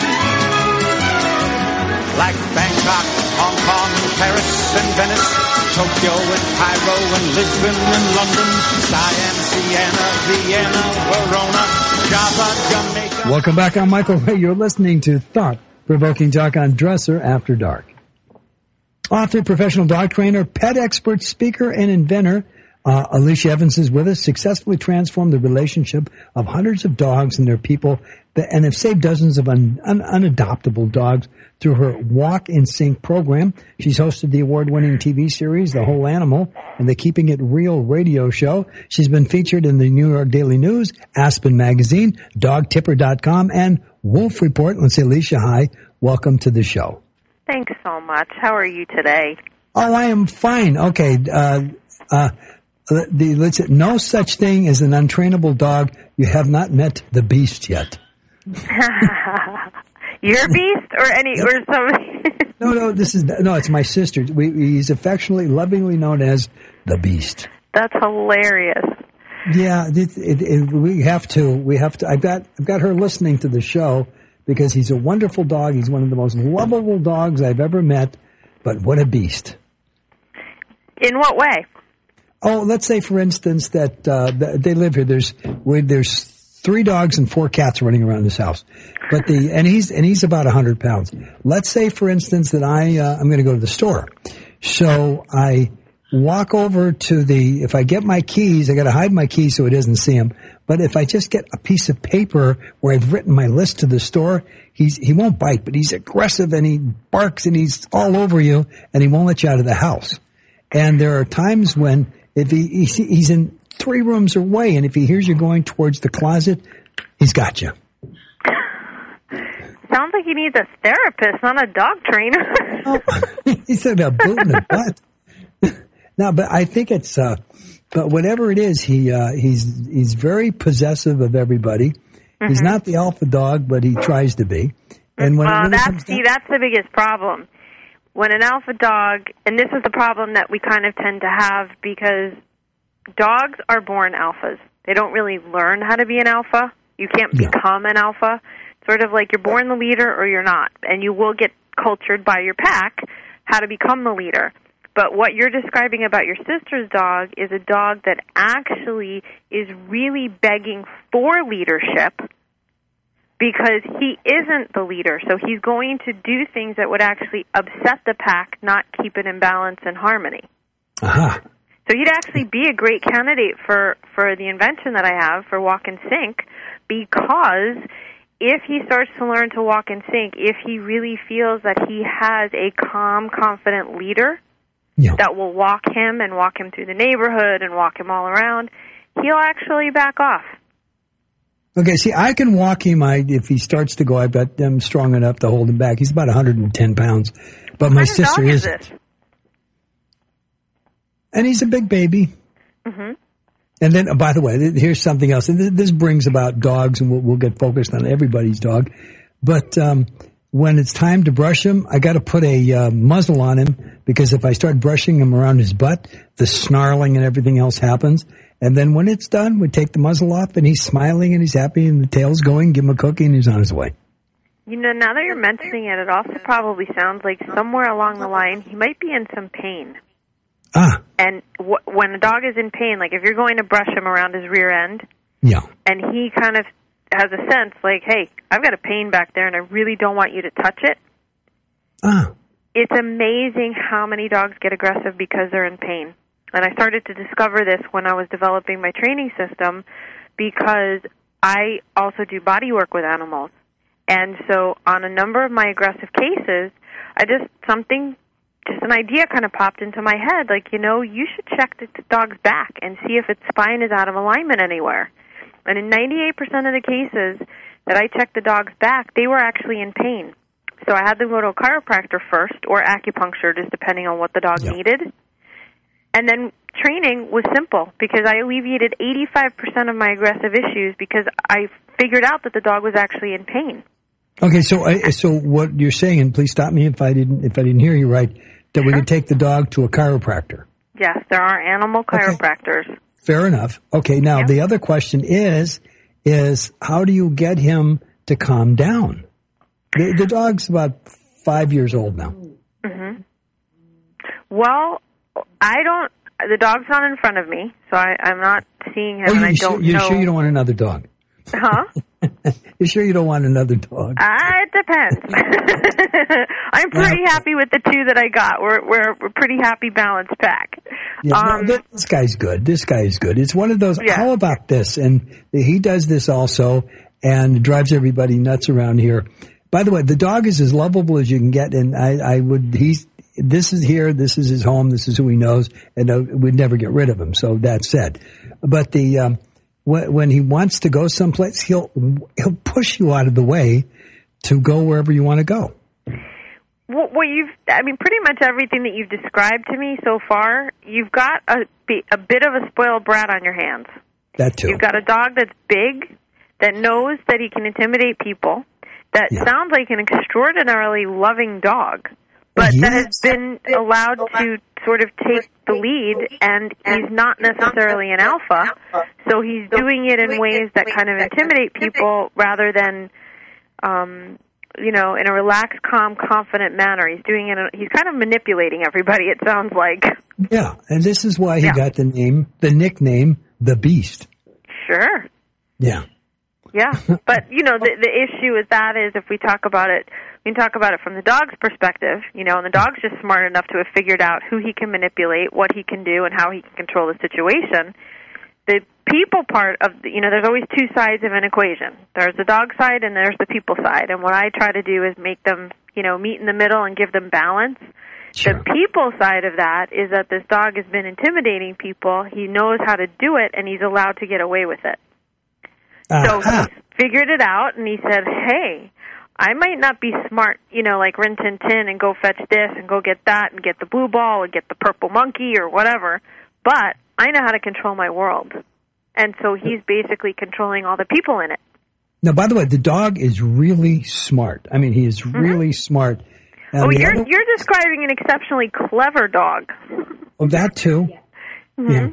Like Bangkok, Hong Kong, Paris and Venice, Tokyo and Cairo and Lisbon and London, Siam, Siena, Vienna, Verona, Java, Jamaica. Welcome back. I'm Michael Ray. You're listening to Thought-Provoking Talk on Dresser After Dark. Author, professional dog trainer, pet expert, speaker, and inventor, uh, Alicia Evans is with us. Successfully transformed the relationship of hundreds of dogs and their people, and have saved dozens of un, un, unadoptable dogs through her Walk in Sync program. She's hosted the award-winning T V series, The Whole Animal, and the Keeping It Real radio show. She's been featured in the New York Daily News, Aspen Magazine, dog tipper dot com, and Wolf Report. Let's say, Alicia, hi. Welcome to the show. Thanks so much. How are you today? Oh, I am fine. Okay. Uh, uh, the, let's say, no such thing as an untrainable dog. You have not met the beast yet. Your beast or any or somebody? no, no. This is no. It's my sister. We, he's affectionately, lovingly known as the Beast. That's hilarious. Yeah, it, it, it, we have to. We have to. I've got. I've got her listening to the show because he's a wonderful dog. He's one of the most lovable dogs I've ever met. But what a beast! In what way? Oh, let's say, for instance, that uh, they live here. There's there's three dogs and four cats running around this house. But the and he's and he's about a hundred pounds. Let's say, for instance, that I uh, I'm going to go to the store, so I walk over to the. If I get my keys, I got to hide my keys so he doesn't see them. But if I just get a piece of paper where I've written my list to the store, he's he won't bite, but he's aggressive and he barks and he's all over you and he won't let you out of the house. And there are times when if he he's, he's in three rooms away and if he hears you going towards the closet, he's got you. Sounds like he needs a therapist, not a dog trainer. Oh, he said about booting the butt. No, but I think it's, uh, but whatever it is, he, uh, he's, he's very possessive of everybody. Mm-hmm. He's not the alpha dog, but he tries to be. And when well, it really that's, comes down- see, that's the biggest problem. When an alpha dog, and this is the problem that we kind of tend to have because dogs are born alphas. They don't really learn how to be an alpha. You can't Yeah. become an alpha. Sort of like you're born the leader or you're not. And you will get cultured by your pack how to become the leader. But what you're describing about your sister's dog is a dog that actually is really begging for leadership because he isn't the leader. So he's going to do things that would actually upset the pack, not keep it in balance and harmony. Uh-huh. So he'd actually be a great candidate for, for the invention that I have for Walk in Sync because if he starts to learn to walk in sync, if he really feels that he has a calm, confident leader Yeah. that will walk him and walk him through the neighborhood and walk him all around, he'll actually back off. Okay, see, I can walk him. I if he starts to go, I bet I'm strong enough to hold him back. He's about one hundred ten pounds, but my What kind of sister dog is isn't. this? And he's a big baby. Mm-hmm. And then, oh, by the way, th- here's something else. And th- this brings about dogs, and we'll, we'll get focused on everybody's dog. But um, when it's time to brush him, I got to put a uh, muzzle on him because if I start brushing him around his butt, the snarling and everything else happens. And then when it's done, we take the muzzle off, and he's smiling and he's happy, and the tail's going. Give him a cookie, and he's on his way. You know, now that you're mentioning it, it also probably sounds like somewhere along the line he might be in some pain. Ah, And w- when a dog is in pain, like if you're going to brush him around his rear end, yeah. and he kind of has a sense like, hey, I've got a pain back there and I really don't want you to touch it. Ah, It's amazing how many dogs get aggressive because they're in pain. And I started to discover this when I was developing my training system because I also do body work with animals. And so on a number of my aggressive cases, I just, something, just an idea kind of popped into my head, like, you know, you should check the dog's back and see if its spine is out of alignment anywhere. And in ninety-eight percent of the cases that I checked the dog's back, they were actually in pain. So I had them go to a chiropractor first, or acupuncture, just depending on what the dog Yeah. needed. And then training was simple because I alleviated eighty-five percent of my aggressive issues because I figured out that the dog was actually in pain. Okay, so I, so what you're saying, and please stop me if I didn't if I didn't hear you right, that we Sure. could take the dog to a chiropractor. Yes, there are animal chiropractors. Okay. Fair enough. Okay, now Yeah. the other question is, is how do you get him to calm down? The, the dog's about five years old now. Mm-hmm. Well, I don't. The dog's not in front of me, so I, I'm not seeing him, Oh, and I you don't sure, you're know. sure you don't want another dog? Huh? You're sure you don't want another dog? Uh, it depends. I'm pretty happy with the two that I got. We're we're we're pretty happy, balanced pack. Yeah, um, no, this guy's good. This guy is good. It's one of those, Yeah. how about this? And he does this also and drives everybody nuts around here. By the way, the dog is as lovable as you can get. And I, I would, he's, this is here. This is his home. This is who he knows. And uh, we'd never get rid of him. So that's said. But the, um, when, when he wants to go someplace, he'll, he'll push you out of the way to go wherever you want to go. Well, well, you've, I mean, pretty much everything that you've described to me so far, you've got a, a bit of a spoiled brat on your hands. That too. You've got a dog that's big, that knows that he can intimidate people, that Yeah. sounds like an extraordinarily loving dog, but He that is. has been allowed to sort of take the lead, and he's not necessarily an alpha, so he's doing it in ways that kind of intimidate people rather than, um, you know, in a relaxed, calm, confident manner. He's doing it. He's kind of manipulating everybody. It sounds like. Yeah, and this is why he Yeah. got the name, the nickname, the Beast. Sure. Yeah. Yeah, but you know the the issue with that is if we talk about it, we can talk about it from the dog's perspective. You know, and the dog's just smart enough to have figured out who he can manipulate, what he can do, and how he can control the situation. The people part of the, you know, there's always two sides of an equation. There's the dog side and there's the people side. And what I try to do is make them, you know, meet in the middle and give them balance. Sure. The people side of that is that this dog has been intimidating people. He knows how to do it, and he's allowed to get away with it. So Aha. he figured it out, and he said, hey, I might not be smart, you know, like Rin Tin Tin and go fetch this and go get that and get the blue ball or get the purple monkey or whatever, but I know how to control my world. And so he's basically controlling all the people in it. Now, by the way, the dog is really smart. I mean, he is Mm-hmm. really smart. And Oh, the you're other- you're describing an exceptionally clever dog. oh, that too. Mm-hmm. Yeah.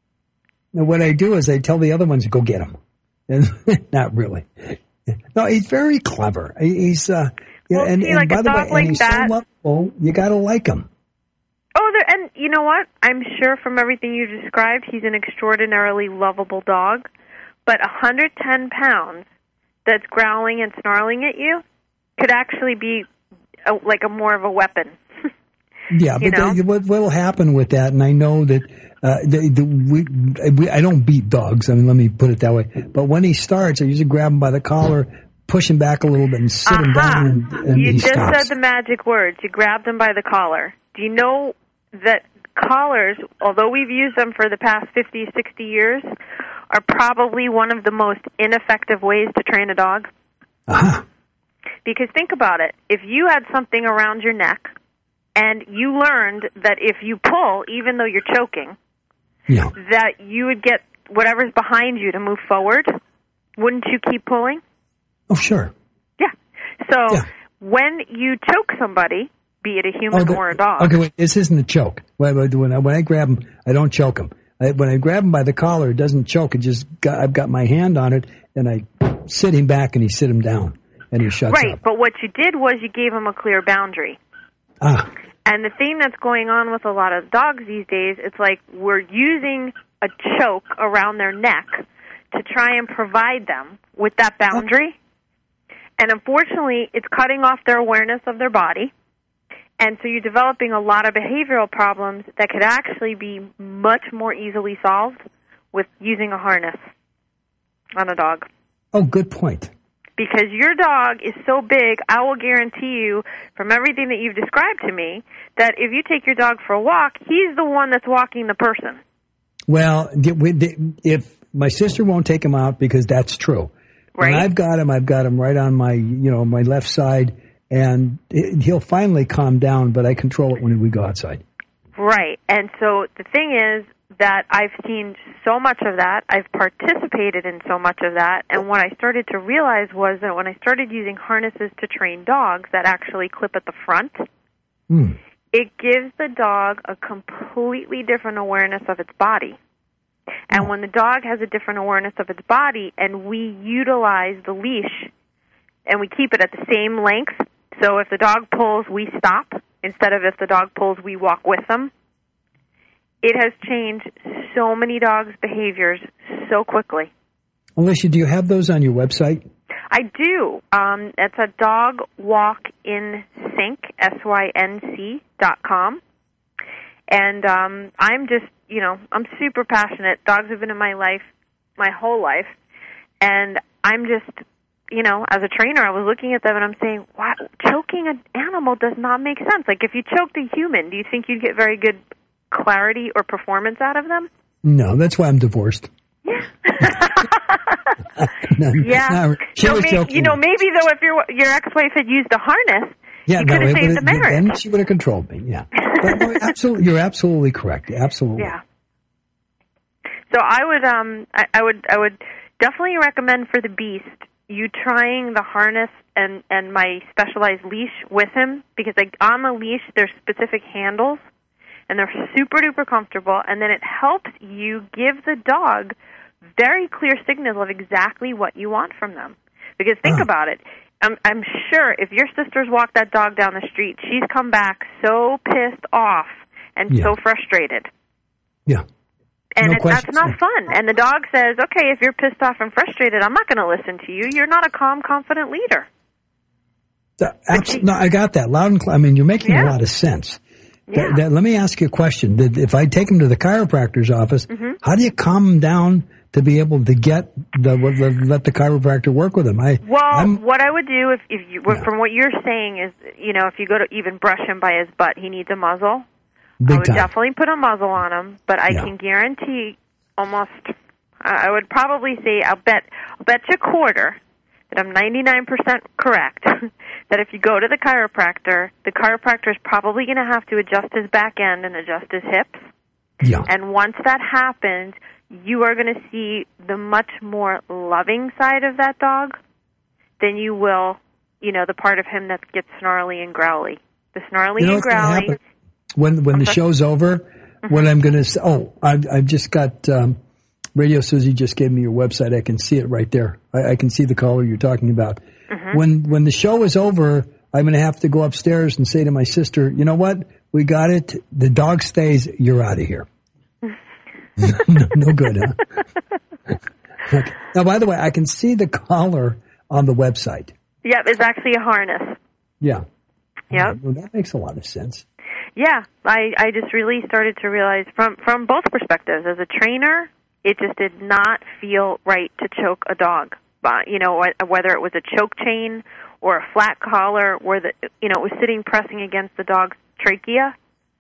Now, what I do is I tell the other ones to go get him. And not really. No, he's very clever. He- He's uh, yeah, Well, and, see, and like by a the dog way, like and he's that- so lovable. You got to like him. Oh, there, and you know what? I'm sure from everything you described, he's an extraordinarily lovable dog. But one hundred ten pounds that's growling and snarling at you could actually be a, like a more of a weapon. Yeah, You but know? the, what will happen with that, and I know that uh, the, the, we, we, I don't beat dogs. I mean, let me put it that way. But when he starts, I usually grab him by the collar, push him back a little bit, and sit him Aha. down, and, and You he just stops. said the magic words. You grabbed them by the collar. Do you know that collars, although we've used them for the past fifty, sixty years, are probably one of the most ineffective ways to train a dog? Uh-huh. Because think about it. If you had something around your neck and you learned that if you pull, even though you're choking, Yeah. that you would get whatever's behind you to move forward, wouldn't you keep pulling? Oh, sure. Yeah. So Yeah. when you choke somebody, be it a human Oh, the- or a dog, Okay, wait. This isn't a choke. When I, when I, when I grab him, I don't choke him. I, when I grab him by the collar, it doesn't choke. It just got, I've got my hand on it, and I sit him back, and he sit him down, and he shuts right, up. but what you did was you gave him a clear boundary. Ah, And the thing that's going on with a lot of dogs these days, it's like we're using a choke around their neck to try and provide them with that boundary. And unfortunately, it's cutting off their awareness of their body. And so you're developing a lot of behavioral problems that could actually be much more easily solved with using a harness on a dog. oh, good point. Because your dog is so big, I will guarantee you, from everything that you've described to me, that if you take your dog for a walk, he's the one that's walking the person. Well, di- we- di- if my sister won't take him out, because that's true. Right. When I've got him, I've got him right on my, you know, my left side, and it, he'll finally calm down, but I control it when we go outside. Right. And so the thing is, that I've seen so much of that. I've participated in so much of that. And what I started to realize was that when I started using harnesses to train dogs that actually clip at the front, mm. it gives the dog a completely different awareness of its body. And when the dog has a different awareness of its body and we utilize the leash and we keep it at the same length, so if the dog pulls, we stop, instead of if the dog pulls, we walk with them, it has changed so many dogs' behaviors so quickly. Alicia, do you have those on your website? I do. Um, it's a dog walk in sync, S Y N C dot com. And um, I'm just, you know, I'm super passionate. Dogs have been in my life my whole life. And I'm just, you know, as a trainer, I was looking at them and I'm saying, wow, choking an animal does not make sense. Like, if you choked a human, do you think you'd get very good clarity or performance out of them? No, that's why I'm divorced. Yeah. no, yeah. No, she so was may, joking. You know, maybe though, if your your ex-wife had used a harness, yeah, you no, could have saved the marriage. Then she would have controlled me. Yeah, but no, absolutely, you're absolutely correct. Absolutely. Yeah. So I would, um, I, I would, I would definitely recommend for the beast you trying the harness and and my specialized leash with him, because like on the leash there's specific handles. And they're super duper comfortable, and then it helps you give the dog very clear signals of exactly what you want from them. Because think oh. about it. I'm, I'm sure if your sisters walk that dog down the street, she's come back so pissed off and yeah. so frustrated. Yeah. And no it, that's not fun. And the dog says, okay, if you're pissed off and frustrated, I'm not going to listen to you. You're not a calm, confident leader. The, abs- no, I got that. Loud and clear. I mean, you're making yeah. a lot of sense. Yeah. That, that, let me ask you a question. That if I take them to the chiropractor's office, mm-hmm. how do you calm them down to be able to get the let the chiropractor work with them? I well, I'm, what I would do if if you yeah. from what you're saying is, you know, if you go to even brush him by his butt, he needs a muzzle. Big I would time. definitely put a muzzle on him, but I yeah. can guarantee almost. I would probably say I'll bet I'll bet you a quarter that I'm ninety-nine percent correct. That if you go to the chiropractor, the chiropractor is probably going to have to adjust his back end and adjust his hips. Yeah. And once that happens, you are going to see the much more loving side of that dog than you will, you know, the part of him that gets snarly and growly. The snarly you know and growly. When when the show's over, mm-hmm. what I'm going to say, oh, I've, I've just got, um, Radio Susie just gave me your website. I can see it right there. I, I can see the caller you're talking about. Mm-hmm. When when the show is over, I'm going to have to go upstairs and say to my sister, you know what? We got it. The dog stays. You're out of here. no, no good, huh? Okay. Now, by the way, I can see the collar on the website. Yep, it's actually a harness. Yeah. Yep. Well, that makes a lot of sense. Yeah, I, I just really started to realize from, from both perspectives. As a trainer, it just did not feel right to choke a dog. Uh, you know, whether it was a choke chain or a flat collar where the, you know, it was sitting pressing against the dog's trachea.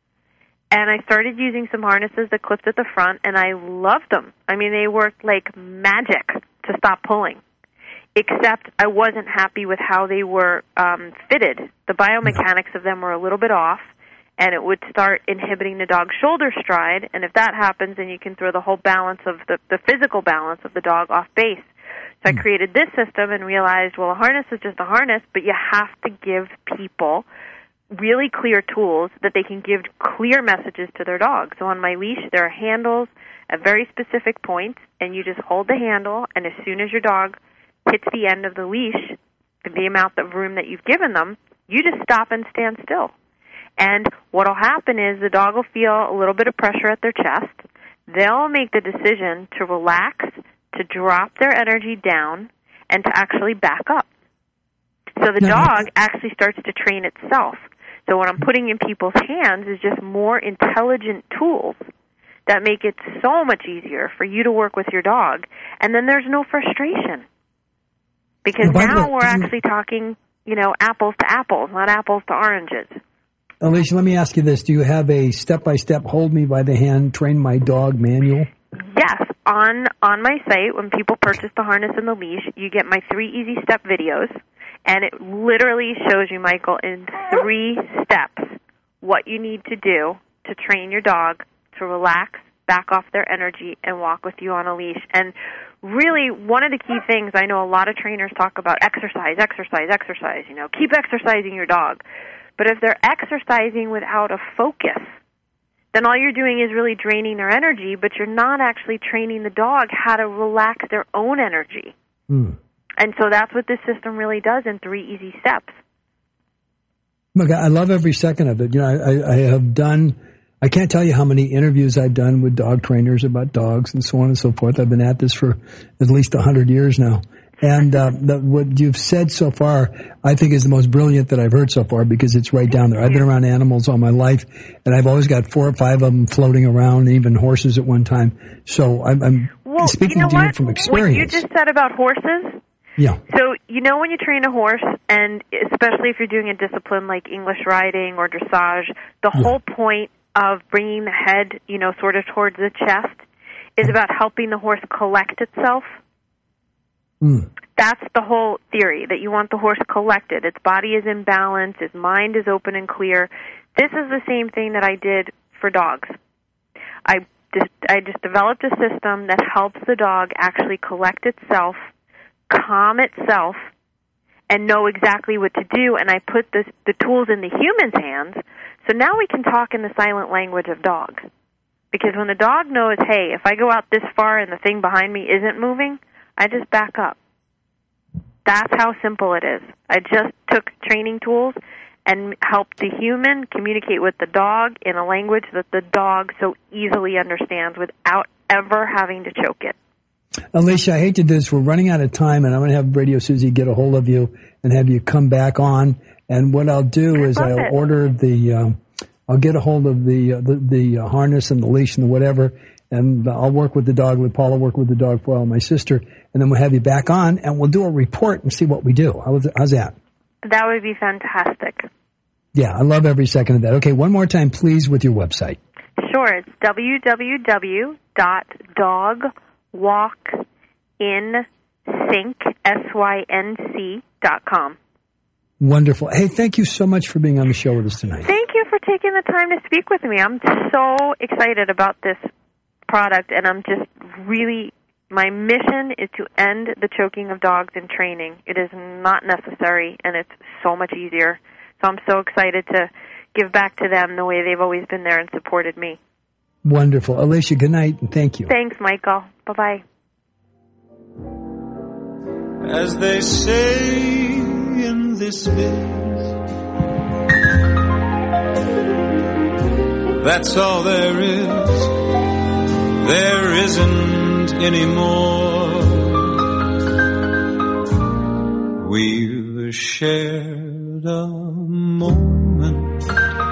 And I started using some harnesses that clipped at the front, and I loved them. I mean, they worked like magic to stop pulling. Except I wasn't happy with how they were um, fitted. The biomechanics of them were a little bit off, and it would start inhibiting the dog's shoulder stride. And if that happens, then you can throw the whole balance of the, the physical balance of the dog off base. So I created this system and realized, well, a harness is just a harness, but you have to give people really clear tools that they can give clear messages to their dog. So on my leash, there are handles at very specific points, and you just hold the handle, and as soon as your dog hits the end of the leash, the amount of room that you've given them, you just stop and stand still. And what will happen is the dog will feel a little bit of pressure at their chest. They'll make the decision to relax, to drop their energy down, and to actually back up. So the dog actually starts to train itself. So what I'm putting in people's hands is just more intelligent tools that make it so much easier for you to work with your dog. And then there's no frustration. Because now we're actually talking, you know, apples to apples, not apples to oranges. Alicia, let me ask you this. Do you have a step-by-step, hold me by the hand, train my dog manual? Yes. On on my site, when people purchase the harness and the leash, you get my three easy step videos, and it literally shows you, Michael, in three steps what you need to do to train your dog to relax, back off their energy and walk with you on a leash. And really, one of the key things, I know a lot of trainers talk about exercise, exercise, exercise, you know, keep exercising your dog. But if they're exercising without a focus, then all you're doing is really draining their energy, but you're not actually training the dog how to relax their own energy. Mm. And so that's what this system really does in three easy steps. Look, I love every second of it. You know, I, I have done, I can't tell you how many interviews I've done with dog trainers about dogs and so on and so forth. I've been at this for at least a hundred years now. And uh, the, what you've said so far, I think, is the most brilliant that I've heard so far, because it's right down there. I've been around animals all my life, and I've always got four or five of them floating around, even horses at one time. So I'm, I'm well, you speaking know to you what? from experience. What you just said about horses, yeah. So, you know, when you train a horse, and especially if you're doing a discipline like English riding or dressage, the yeah. whole point of bringing the head, you know, sort of towards the chest is about helping the horse collect itself. Mm. That's the whole theory, that you want the horse collected. Its body is in balance. Its mind is open and clear. This is the same thing that I did for dogs. I just, I just developed a system that helps the dog actually collect itself, calm itself, and know exactly what to do. And I put this, the tools in the human's hands, so now we can talk in the silent language of dog. Because when the dog knows, hey, if I go out this far and the thing behind me isn't moving, I just back up. That's how simple it is. I just took training tools and helped the human communicate with the dog in a language that the dog so easily understands without ever having to choke it. Alicia, I hate to do this. We're running out of time, and I'm going to have Radio Susie get a hold of you and have you come back on. And what I'll do is I'll it. order the, um, I'll get a hold of the uh, the, the uh, harness and the leash and the whatever, and I'll work with the dog. With Paula, work with the dog for my sister, and then we'll have you back on, and we'll do a report and see what we do. How's, how's that? That would be fantastic. Yeah, I love every second of that. Okay, one more time, please, with your website. Sure, it's w w w dot dog walk in sync s y n c dot com. Wonderful. Hey, thank you so much for being on the show with us tonight. Thank you for taking the time to speak with me. I'm so excited about this product, and I'm just really, my mission is to end the choking of dogs in training. It is not necessary, and it's so much easier. So I'm so excited to give back to them the way they've always been there and supported me. Wonderful. Alicia, good night, and thank you. Thanks, Michael. Bye-bye. As they say in this biz, that's all there is. There isn't any more. We've shared a moment,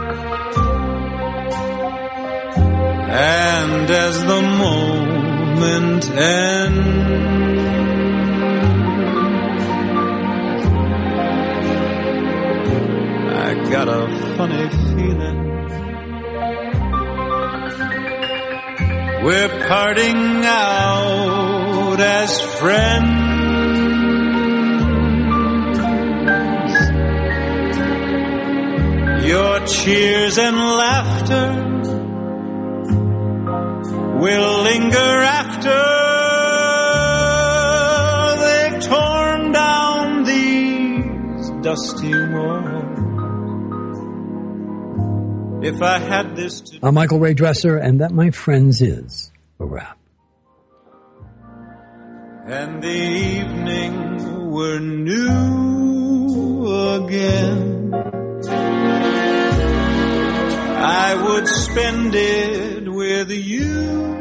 and as the moment ends, I got a funny feeling we're parting out as friends. Your cheers and laughter will linger after they've torn down these dusty walls. If I had this to... I'm Michael Ray Dresser, and that, my friends, is a wrap. And the evening were new again, I would spend it with you.